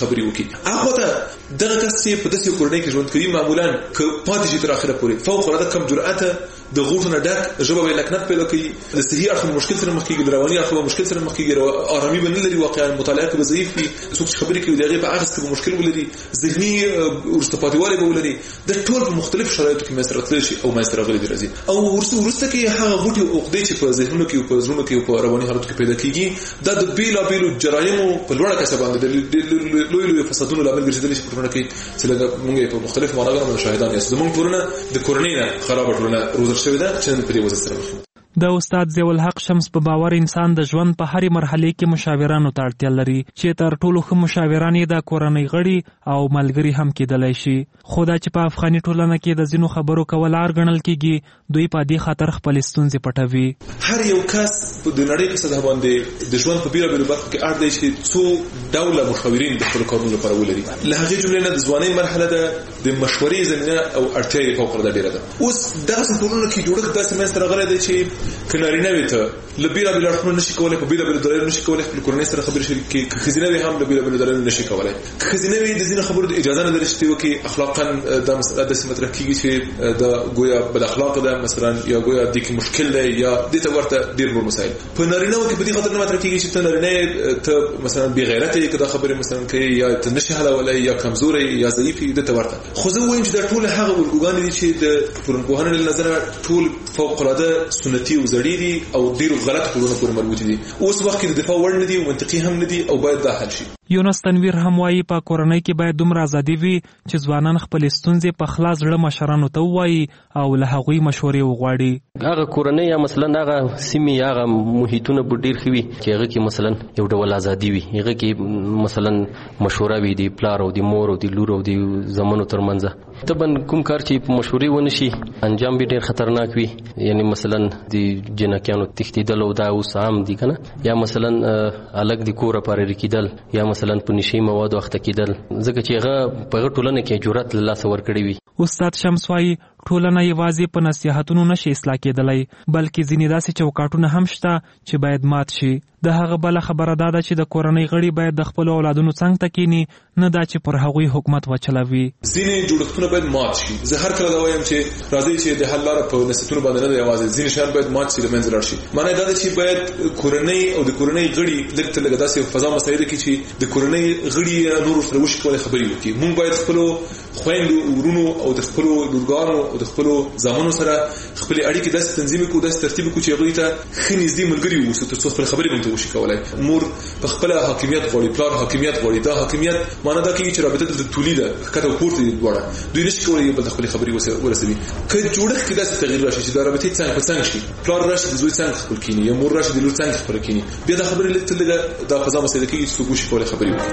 خبرې وکړي. هغه ته دغه کس چې په داسې کورنۍ کې ژوند کوي معمولا که پاتې شي تر اخره پورې فوق العاده کم جرأت د غوټو نه ډک ژبه به لکنت پیدا کوي، د صحي اړخ مشکل سره مخ کېږي، د رواني اړخ مشکل سره مخ کېږي، آرامي به نه لري، واقعا مطالعه کې به ضعیف وي، څوک چې خبرې کوي د هغې په اخذ کې به مشکل ولري، ذهني وروسته پاتېوالی به ولري. د ټول په مختلفو شرایطو کې منځته راتللی شي او منځته راغلي دي راځي. او وروسته کې هغه غوټې او عقدې چې په ذهنونو کې او په زړونو کې او په رواني حالاتو کې پیدا کېږي دا د بېلابېلو جرایمو په لوړه کچه باندې د لویو فسادونو لامل ګرځېدلی شي په ټولنه کې چې لکه موږ یې په مختلفو معناګانو باندې شاهدان یاست. زموږ ټولنه د کورنۍ نه خرابه ټولنه روزل شوې ده چې نن په دې وضع سره مخ. د استاد ضیاء الحق شمس په باور انسان د ژوند په هرې مرحله کې مشاورانو ته اړتیا لري چې تر ټولو ښه مشاوران یې د کورنۍ غړي او ملګري هم کېدلی شي. خو دا چې په افغاني ټولنه کې د ځینو خبرو کول عار ګڼل کېږي دوی په دې خاطر خپلې ستونزې پټوي. هر یو کس د نړۍ په سطح باندې د ژوند په بېلابېلو برخو کې اړ دی چې څو ډوله مشاورین د خپلو کارونو لپاره ولري. له هغې جملې نه د ځوانۍ مرحله ده، د مشورې زمینه او اړتیا یې فوق العاده ډېره ده. اوس دغسې ټولنو کې جوړښت داسې منځته راغلی دی چې که نارینه وي ته له بېلابېلو اړخونو نشي کولی، په بېلابېلو دلایلو نشي کولی خپل کورنۍ سره خبرې شریکې کړي. که ښځینه وي هم له بېلابېلو دلایلو نشي کولی. که ښځینه وي د ځینو خبرو د اجازه نه لري چې وکړي. اخلاقا دا مسله داسې مطرح کېږي چې دا ګویا بد اخلاقه ده مثلا، یا ګویا دې کې مشکل دی، یا دې ته ورته ډېر نور مسایل. په نارینهو کې په دې خاطر نه مطرح کېږي چې ته نارینه ته مثلا بې غیرته یې که دا خبرې مثلا کوي، یا ته نشي حلولی، یا کمزوری یا ضعیف یې دې ته ورته. خو زه وایم چې دا ټول هغه الګوګانې دي چې د ټولنپوهنې له نظره ټول فوق العاده سنتي او زړې دي او ډېرو غلطو کړنو پورې مربوطې دي. اوس وخت کې د دفاع وړ نه دي او منطقي هم نه دي او باید دا حل شي. یونس تنویر هم وایي په کورنۍ کې باید دومره ازادي وي چې ځوانان خپلې ستونزې په خلاص زړه مشرانو ته ووایي او له هغوی مشورې وغواړي. هغه کورنۍ یا مثلا هغه سیمې هغه محیطونه به ډېر ښه وي چې هغه کې مثلا یو ډول ازادي وي، هغه کې مثلا مشوره وي د پلار او د مور او د لور او د زامنو ترمنځ. طبعا کوم کار چې په مشورې ونه شي انجام به ډېر خطرناک وي، یعنی مثلا د جنکیانو تښتېدل او دا اوس عام دي که نه، یا مثلا الګ د کوره پارېرې کېدل، یا مثلا په نشي موادو اخته کېدل، ځکه چې هغه په هغه ټولنه کې جرأت له لاسه ورکړی وي. استاد شمس وایي ټولنه یوازې په نصیحتونو نشي اصلاح کېدلی، بلکې ځینې داسې چوکاټونه هم شته چې باید مات شي. د هغه بله خبره دا ده چې د کورنۍ غړي باید د خپلو اولادونو څنګ ته کېني، نه دا چې پر هغوی حکومت وچلوي. ځینې جوړښتونه باید مات شي. زه هر کله دا وایم چې راځئ چې د حل لاره په نصیحتونو باندې نه ده یوازې، ځینې شیان باید مات شي، له منځه لاړ شي. معنی دا ده چې باید کورنۍ او د کورنۍ غړي لږ تر لږه داسې فضا مسایله کې چې د کورنۍ غړي نور سره وشي کولی خبرې وکړي. موږ باید خپلو خویندو ورونو او د خپلو لورګانو او د خپلو زامنو سره خپلې اړیکې داسې تنظیم کړو، داسې ترتیب کړو چې هغوی ته ښه نږدې ملګري واوسو تر څو خپلې خبرې موږ ته وشي کولی. مور په خپله حاکمیت غواړي، پلار حاکمیت غواړي. دا حاکمیت معنا دا کوي چې رابطه د تولید ده، ښکته او پورته دي دواړه. دوی نشي کولی یو بل ته خپلې خبرې ورسوي. که جوړښت کې داسې تغییر راشي چې دا رابطې څنګ په څنګ شي، پلار راشي د زوی څنګ خپل کیني، یا مور راشي د لور څنګ خپل کیني، بیا دا خبرې لږ تر لږه دا فضا مسایله کېږي چې څوک وشي کولی خبرې وکړي.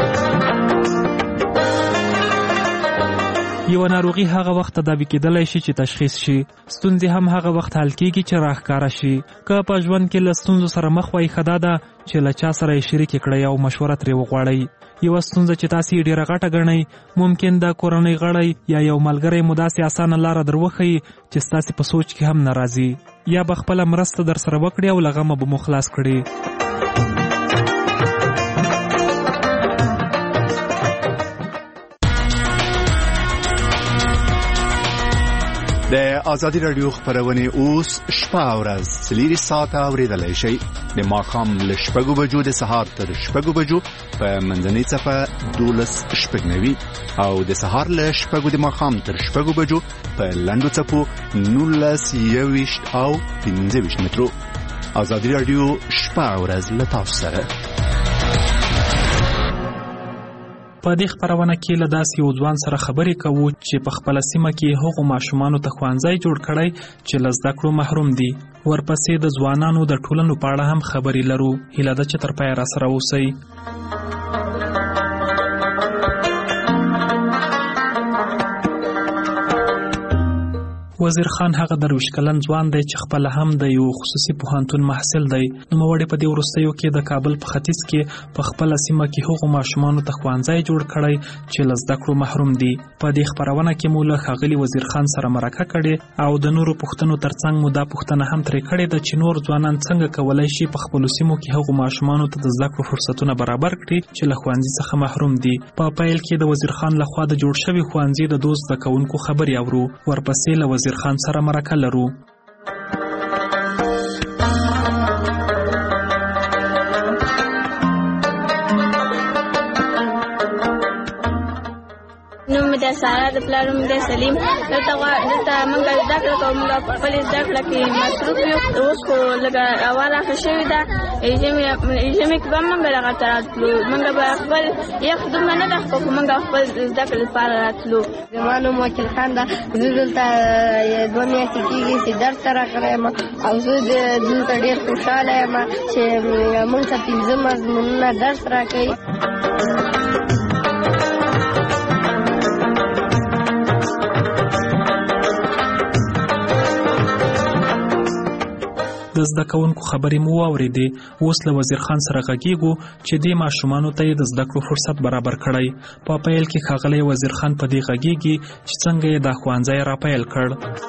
یو ناروغي هغه وخت تداوي کېدلی شي چې تشخیص شي. ستونزې هم هغه وخت حل کېږي چې راښکاره شي. که په ژوند کې له ستونزو سره مخ وای ښه دا ده چې له چا سره یې شریکې کړئ او مشوره ترې وغواړئ. یوه ستونزه چې تاسې یې ډېره غټه ګڼئ ممکن د کورنۍ غړی یا یو ملګری مو داسې اسانه لاره در وښیي چې ستاسې په سوچ کې هم نه راځي، یا به خپله مرسته در سره وکړي او له غمه به مو خلاص کړي. د ازادي رادیو خبرونه اوس شپه او ورځ 3 ساعته اوریدلای شئ. د ماښام له 6 بجو د سهار تر 6 بجو په منځنۍ صفه 12:09 او د سهار له 6 د ماښام تر 6 بجو په لنډو صفو 19:20 او 15 مترو. ازادي رادیو شپه او ورځ له تاسو سره. په دې خبرونه کې له داسې یو ځوان سره خبرې کوو چې په خپله سیمه کې هغو ماشومانو ته ښوونځی جوړ کړی چې له زده کړو محروم دي. ورپسې د ځوانانو د ټولنو په اړه هم خبرې لرو. هیله ده چې تر پایه راسره اوسئ. وزیر خان هغه درویش کلن ځوان دی چې خپل هم د یو خصوصي پوهنتون محصل دی. نوموړی په دې وروستیو کې د کابل په ختیځ کې په خپل سیمه کې هغو ماشومانو ته ښوونځی جوړ کړی چې له زده کړو محروم دي. په دې خپرونه کې مو له ښاغلي وزیر خان سره مرکه کړې او د نورو پوښتنو ترڅنګ مو دا پوښتنه هم ترې کړې ده چې نور ځوانان څنګه کولی شي په خپلو سیمو کې هغو ماشومانو ته د زده کړو فرصتونه برابر کړي چې له ښوونځي څخه محروم دي. په پیل کې د وزیر خان لخوا د جوړ شوي ښوونځي د دوست زده کوونکو خبرې اورو. ورپسې له وزیر خان سره مرکه لرو. نوم د سارا د پلار نوم د سلیم. دلته موږ زده کړه کوو، موږ په خپل زده کړه کې مصروف یو. اوس خو لږه هوا راښه شوې ده، ژمي کې به موږ دغه ته راتلو. موږ به خپل یخ دومره نه ده خو موږ خپل زده کړې لپاره راتلو. زما نوم وکیل خان ده. زه دلته 2 میاشتې کېږي چې درس ته راغلی یم او زه دلته ډېر خوشحاله یم چې موږ ته 15 مضمونونه درس راکوي. د زده کوونکو خبرې مو واورېدې. اوس له وزیر خان سره غږیږو چې دې ماشومانو ته یې د زده کړو فرصت برابر کړی. په پیل کې ښاغلی وزیر خان په دې غږیږي چې څنګه یې دا ښوونځی راپیل کړ.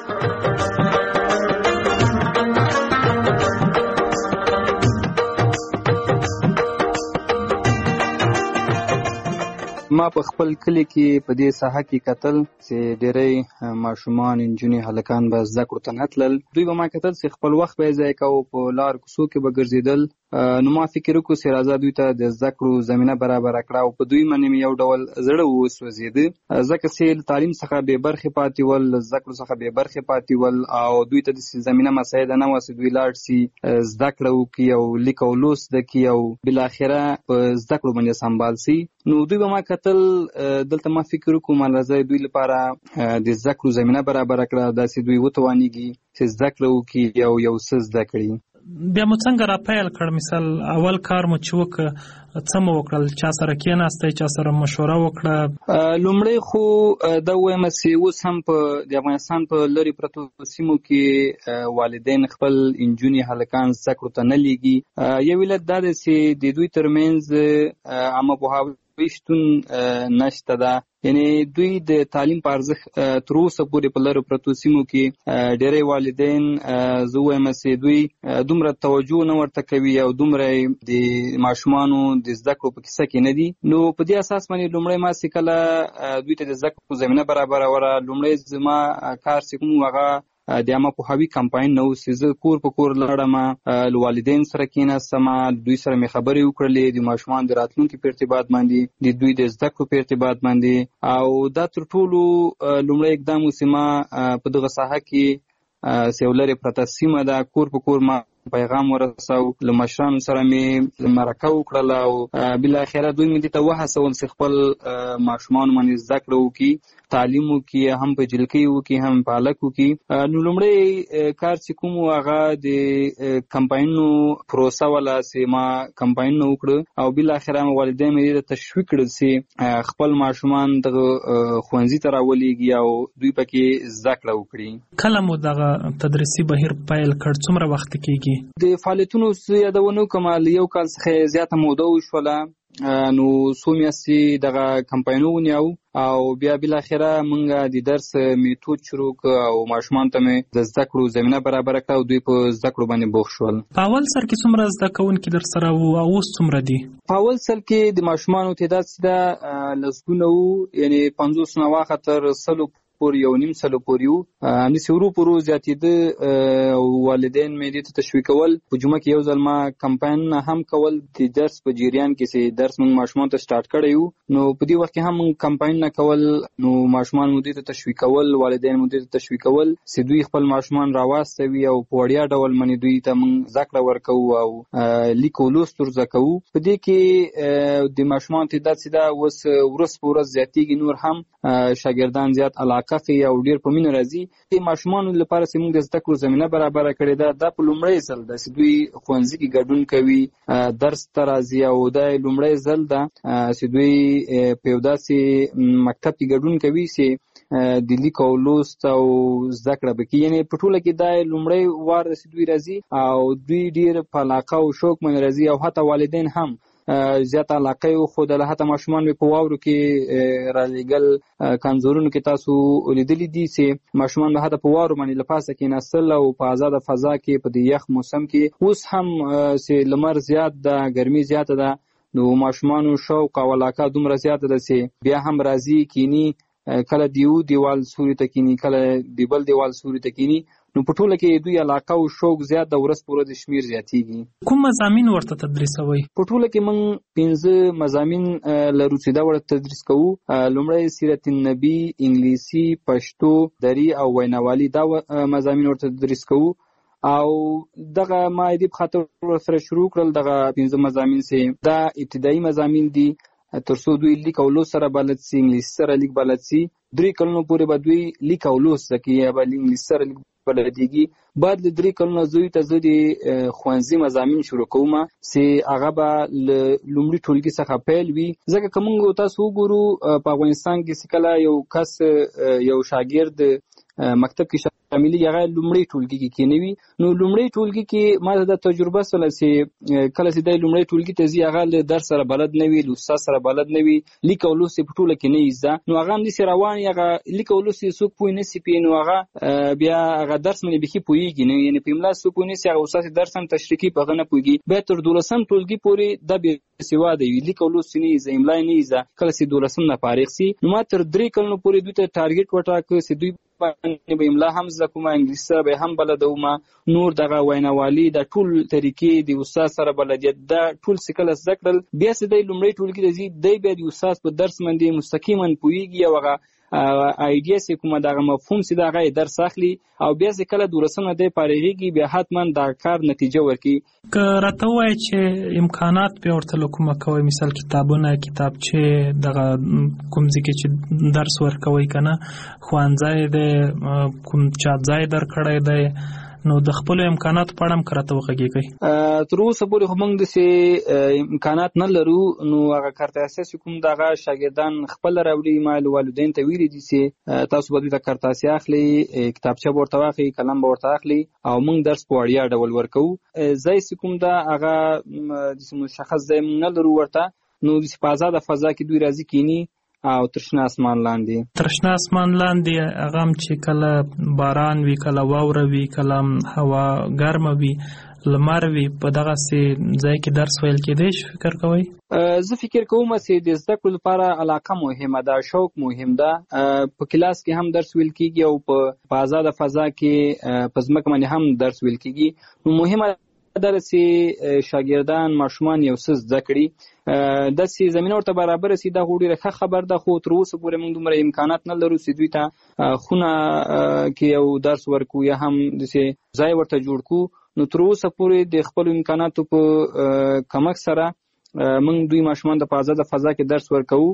ما په خپل کلی کې په دې ساحه کې کتل چې ډېری ماشومان نجونې هلکان به زده کړو ته نه تلل. دوی به ما کتل چې خپل وخت به یې ضایع کوو، په لار کوڅو کې به ګرځېدل. نو ما فکر وکړو چې راځه دوی ته د زده کړو زمینه برابره کړه او په دوی باندې مې یو ډول زړه وسوځېده، ځکه چې له تعلیم څخه بې برخې پاتې ول، له زده کړو څخه بې برخې پاتې ول او دوی ته داسې زمینه مساعده نه وه چې دوی لاړ شي زده کړه وکړي او لیک او لوست زده کړي او بالاخره په زده کړو باندې سمبال شي. نو دوی به ما کتل، دلته ما فکر وکړو ما راځي دوی لپاره د زده کړو زمینه برابره کړه، داسې دوی وتوانېږي چې زده کړه وکړي او یو څه زده کړي. بیا مو څنګه راپیل کړ؟ مثال اول کار مو چې وکړ څه مو وکړل؟ چا سره کېناستئ؟ چا سره مشوره وکړه؟ لومړی خو دا ووایم چې اوس هم په د افغانستان په لرې پرتو سیمو کې والدین خپل نجونې هلکان زده کړو ته نه لیږي. یو علت دا دی چې د دوی ترمنځ عامه پوهاوی شتون نشته ده، یعنی دوی د تعلیم په ارزښت تر اوسه پورې په لرو پرتو سیمو کې ډېری والدین زه وایم چې دوی دومره توجه نه ورته کوي او دومره د ماشومانو د زده کړو په کیسه کې نه دي. نو په دې اساس باندې لومړی ما چې کله دوی ته د زده کړو زمینه برابروله، لومړی زما کار چې کوم هغه د عامه پوهاوي کمپاین نه و چې زه کور په کور لاړم، له والدین سره کېناستم، دوی سره مې خبرې وکړلې د ماشومانو د راتلونکي په ارتباط باندې، د دوی د زده کړو په ارتباط باندې. او دا تر ټولو لومړی اقدام و چې ما په دغه ساحه کې چې یو لرې پرته سیمه ده، کور په کور ما پیغام ورساو، له مشرانو سره مې مرکه وکړله او بالاخره دوی مې دې ته وهڅول چې خپل ماشومان باندې زده کړه وکړي، تعلیم وکړي، هم په جلکۍ وکړي هم په هلک وکړي. نو لومړی کار چې کوم هغه د کمپاینونو پروسه وله چې ما کمپاینونه وکړه او بالاخره مې والدین مې دې ته تشویق کړل چې خپل ماشومان دغه ښوونځي ته راولېږي او دوی پکې زده کړه وکړي. کله مو دغه تدریسي بهیر پیل کړ؟ څومره وخت کېږي؟ د فعالیتونو یادونه وکړم، له یو کال څخه زیاته موده وشوله. نو څو میاشتې دغه کمپاینونه ونیو او بیا بالاخره موږ د درس میتود شروع کړ او ماشومان ته مې د زده کړو زمینه برابره کړه او دوی په زده کړو باندې بوخت شول. په اول سر کې څومره زده کوونکي در سره وو او اوس څومره دي؟ په اول سر کې د ماشومانو تعداد چې ده لسګونه وو، یعنې 50 نه واخه تر 100 پورې، 1.5 پورې وو. همداسې ورو په ورو زیاتېده او والدین مې دې ته تشویقول. په جمعه کې یو ځل ما کمپاینونه هم کول د درس په جریان کې چې درس موږ ماشومانو ته سټارټ کړی وو. نو په دې وخت کې هم موږ کمپاینونه کول، نو ماشومان مو دې ته تشویقول، والدین مو دې ته تشویقول چې دوی خپل ماشومان راواستوي او په وړیا ډول باندې دوی ته موږ زده کړه ورکوو او لیک او لوست ور زده کوو. په دې کې د ماشومانو تعداد چې ده اوس ورځ په ورځ زیاتېږي، نور هم شاګردان زیات علاقه کوي او ډېر په مینه راځي. د ماشومانو لپاره چې موږ د زده کړو زمینه برابره کړې ده، دا په لومړی ځل ده چې دوی ښوونځي کې ګډون کوي، درس ته راځي او دا لومړی ځل ده چې دوی په یو داسې مکتب کې ګډون کوي چې د لیک او لوست او زده کړه به کوي. یعنې په ټوله کې دا لومړی وار داسې دوی راځي او دوی ډېر په علاقه او شوق باندې راځي او حتی والدین هم زیاته علاقه یې وښودله. حتی ماشومان مې په واورو کې رالیږل. کانزورونو کې تاسو لیدلي دي چې ماشومان به حتی په واورو باندې له پاسه کېناستل او په آزاده فضا کې په دې یخ موسم کې. اوس هم چې لمر زیات ده، ګرمي زیاته ده، نو ماشومانو شوق او علاقه دومره زیاته ده چې بیا هم راځي کینی، کله د یو دیوال سوري ته کینی، کله د بل دیوال سوري ته کینی. نو په ټوله کې دوی علاقه او شوق زیات د ورځ په ورځ شمیر زیاتېږي. کوم مضامین ورته تدریسوي؟ په ټوله کې موږ 15 مضامین لرو چې دا ورته تدریس کوو. لومړی سیرت النبی، انګلیسي، پښتو، دري او ویناوالي دا مضامین ورته تدریس کوو. او دغه ما ادب خاطر سره شروع کړل. دغه 15 مضامین چې دا ابتدایي مضامین دي ترڅو دوی لیک او لوست سره بلد سي، انګلیسي سره لیک بلد سي. 3 کلونو پورې به دوی لیک او لوست زده کوي یا به انګلیسي سره لیک بلدیږي. بعد له 3 کلونو زوی ته زه د ښوونځي مضامین شروع کوم چې هغه به له لومړي ټولګي څخه پیل وي. ځکه که موږ تاسو وګورو په افغانستان کې چې کله یو کس یو شاګرد مکتب کې شاملي هغه لومړی ټولګي کې کېنوي، نو لومړی ټولګي کې ما د تجربه سره چې کله چې د لومړی ټولګي ته ځي هغه له درس سره بلد نه وي، له استاد سره بلد نه وي، لیک او لوست په ټوله کې نه زده. نو هغه هم داسې روان هغه لیک او لوست څوک پوه نه سي پی، نو هغه بیا هغه درس باندې بیخي پوهېږي نه، یعنې په املا څوک پوه نه سي، هغه استاد درس هم تشریح کوي په هغه نه پوهېږي. بیا تر 12 ټولګي پورې دا بېسواده وي، لیک او لوست نه زده، املا نه زده. کله چې 12 نه فارغ سي نو ما تر 3 کلونو پورې دوی ته ټارګېټ وټاکه چې دوی باندې به املا هم زده کوم، انګلیسي سره به هم بلدوم، نور دغه ویناوالي د ټول طریقې د استاد سره بلدیت دا ټول څه کله زده کړل. بیا چې دی لومړی ټولګي ته ځي دی بیا د استاد په درس باندې مستقیما پوهېږي او هغه آیډیا چې کومه دغه مفهوم چې د هغه درس اخلي او بیا چې کله 12 نه دی فارغېږي بیا حتما د کار نتیجه ورکوي. که راته ووایې چې امکانات بیا ورته له کومه کوئ، مثال کتابونه، کتابچې، دغه کوم ځای کې چې درس ورکوئ که نه، ښوونځی دی، کوم چاپ ځای درکړی دی، نو د خپلو امکاناتو په اړه هم که راته وغږېږئ. تر اوسه پورې خو موږ داسې امکانات نه لرو، نو هغه کارتاسیه چې کوم دغه شاګردان خپله راوړي، ما له والدینو ته ویلي دي چې تاسو به دوی ته کارتاسیه اخلي، کتابچه به ورته واخلي، قلم به ورته اخلي او موږ درس په وړیا ډول ورکوو. ځای چې کوم ده هغه داسې مشخص ځای موږ نه لرو ورته، نو داسې په ازاده فضا کې دوی راځي کینی او ترشنه اسمان لاندې. ترشنه اسمان لاندې هغه هم چې کله باران وي، کله واوره وي، کله هوا ګرمه وي، لمر وي، په دغسې ځای کې درس ویل کېدی شي فکر کوئ؟ زه فکر کوم چې د زده کړو لپاره علاقه مهمه ده، شوق مهم ده. په کلاس کې هم درس ویل کېږي او په آزاده فضا کې په ځمکه باندې هم درس ویل کېږي. نو مهمه ده چې شاګردان ماشومان یو څه زده کړي، داسې زمینه ورته برابره سي. دا خو ډېره ښه خبر ده، خو تر اوسه پورې موږ دومره امکانات نه لرو چې دوی ته خونه کې یو درس ورکو یا هم داسې ځای ورته جوړ کړو. نو تر اوسه پورې د خپلو امکاناتو په کمک سره موږ دوی ماشومان ته په آزاده فضا کې درس ورکوو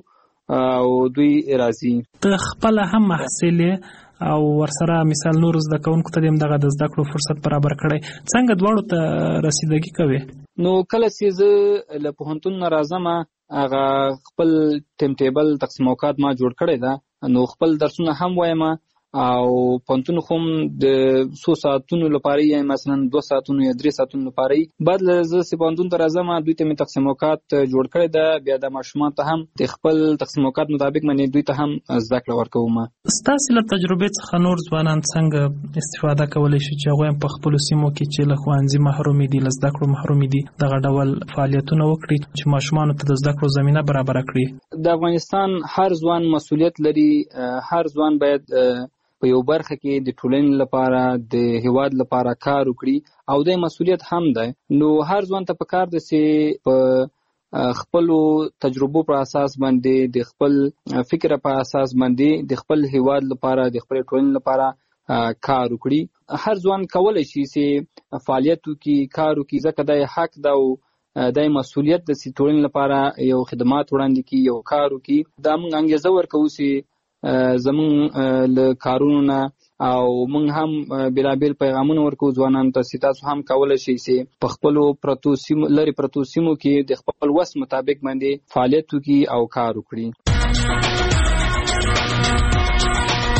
او دوی راځي. ته خپله هم محصل او ورسره مثال نور زده کوونکو ته دغه د زده کړو فرصت برابر کړی، څنګه دواړو ته رسیدګي کوي؟ نو کله چې زه له پوهنتون نه راځم هغه خپل ټیم ټیبل تقسیم اوقات ما جوړ کړی ده، نو خپل درسونه هم وایم او پوهنتون خو د 100 ساعتونو لپاره یا مثلا 2 ساعتونو یا 3 ساعتونو لپاره بعد زه چې پوهنتون ته راځم دوی ته مې تقسیم اوقات جوړ کړی ده. بیا د ماشومان ته هم د خپل تقسیم اوقات مطابق باندې دوی ته هم زده کړه ورکوم. ستاسو له تجربې څخه نور ځوانان څنګه استفاده کولی شي چې هغوی هم په خپلو سیمو کې چې له ښوونځي محرومې دي، له زده کړو محرومې دي، دغه ډول فعالیتونه وکړي چې ماشومانو ته د زده کړو زمینه برابره کړي؟ د افغانستان هر ځوان مسؤلیت لري، هر ځوان باید په یو برخه کې د ټولنې لپاره د هیواد لپاره کار وکړي او د مسؤلیت هم ده. نو هر ځوان ته پکار ده چې په خپلو تجربو پر اساس باندې، د خپل فکر په اساس باندې د خپل هیواد لپاره، د خپل ټولنې لپاره کار وکړي. هر ځوان کولی شي چې فعالیت وکړي، کار وکړي، ځکه دا حق ده او دا مسؤلیت ده چې ټولنې لپاره یو خدمات وړاندې کړي، یو کار وکړي. دا موږ انګېزه ورکوو چې زمونږ له کارونو نه او موږ هم بېلابېل پیغامونه ورکوو ځوانانو ته چې تاسو هم کولی شئ چې په خپلو لرې پرتو سیمو کې د خپل وس مطابق باندې فعالیت وکړي او کار وکړي.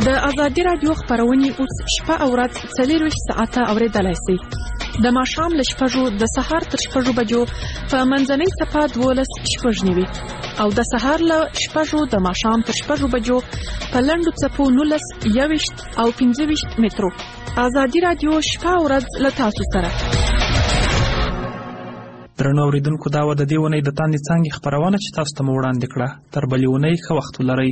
د ازادي رادیو خبرونه اوس شپه او ورځ 24 ساعته اوریدلای شئ. د ماښام له 6 د سهار تر 6 بجو په منځنۍ صفه 12:09 او د سهار له 6 د ماښام تر 6 بجو په لنډو څپو 19 21 او 25 مترو. ازادي رادیو شپه او ورځ له تاسو سره. درنو اوریدونکو دا و د دې ونې د تاندې څانګې خبرونه چې تاسو ته وړاندې کړه. تر بلې ونې ښه وخت ولرئ.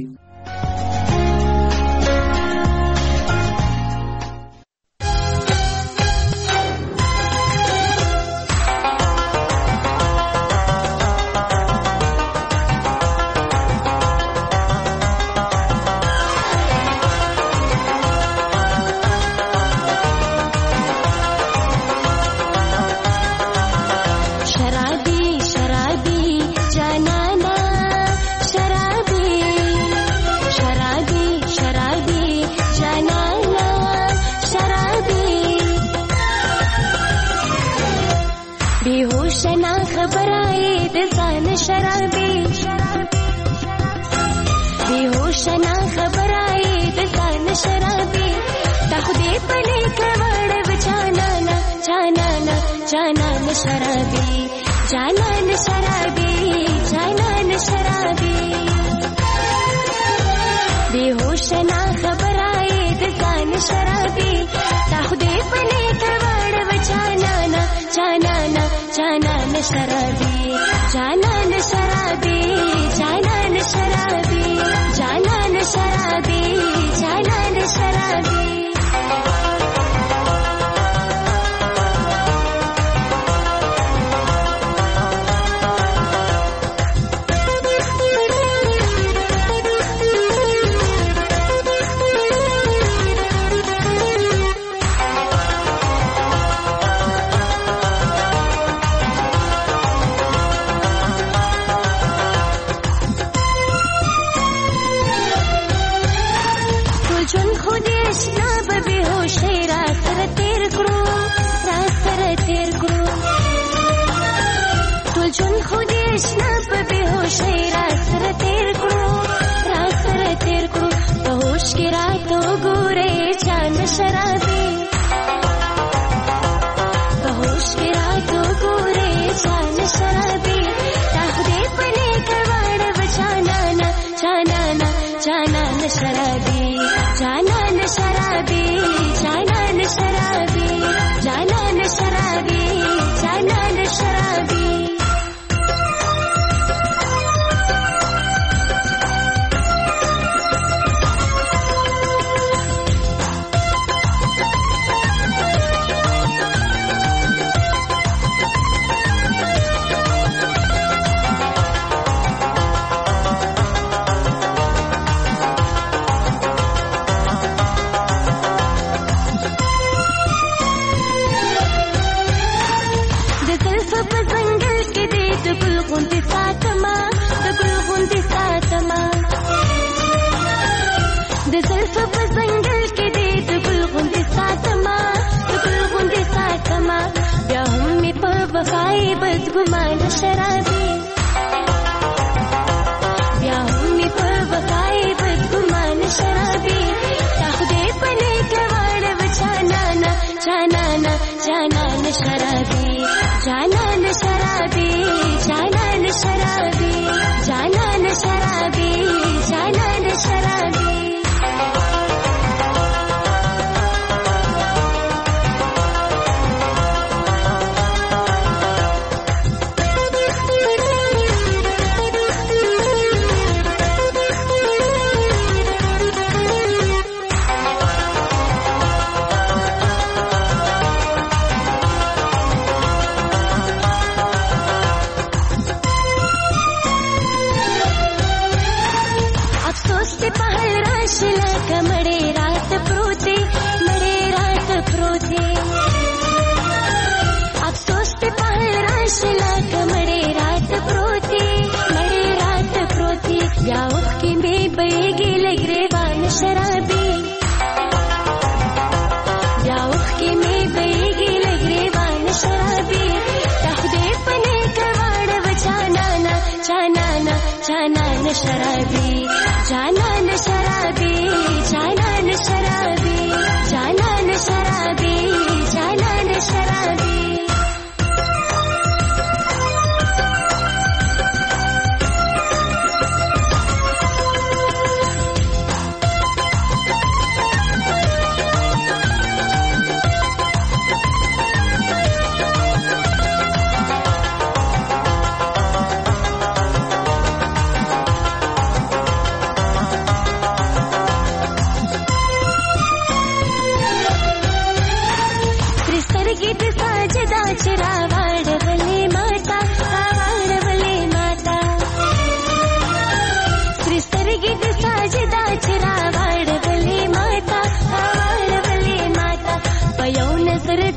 शराबी जाना न शराबी जाना न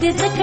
ځکه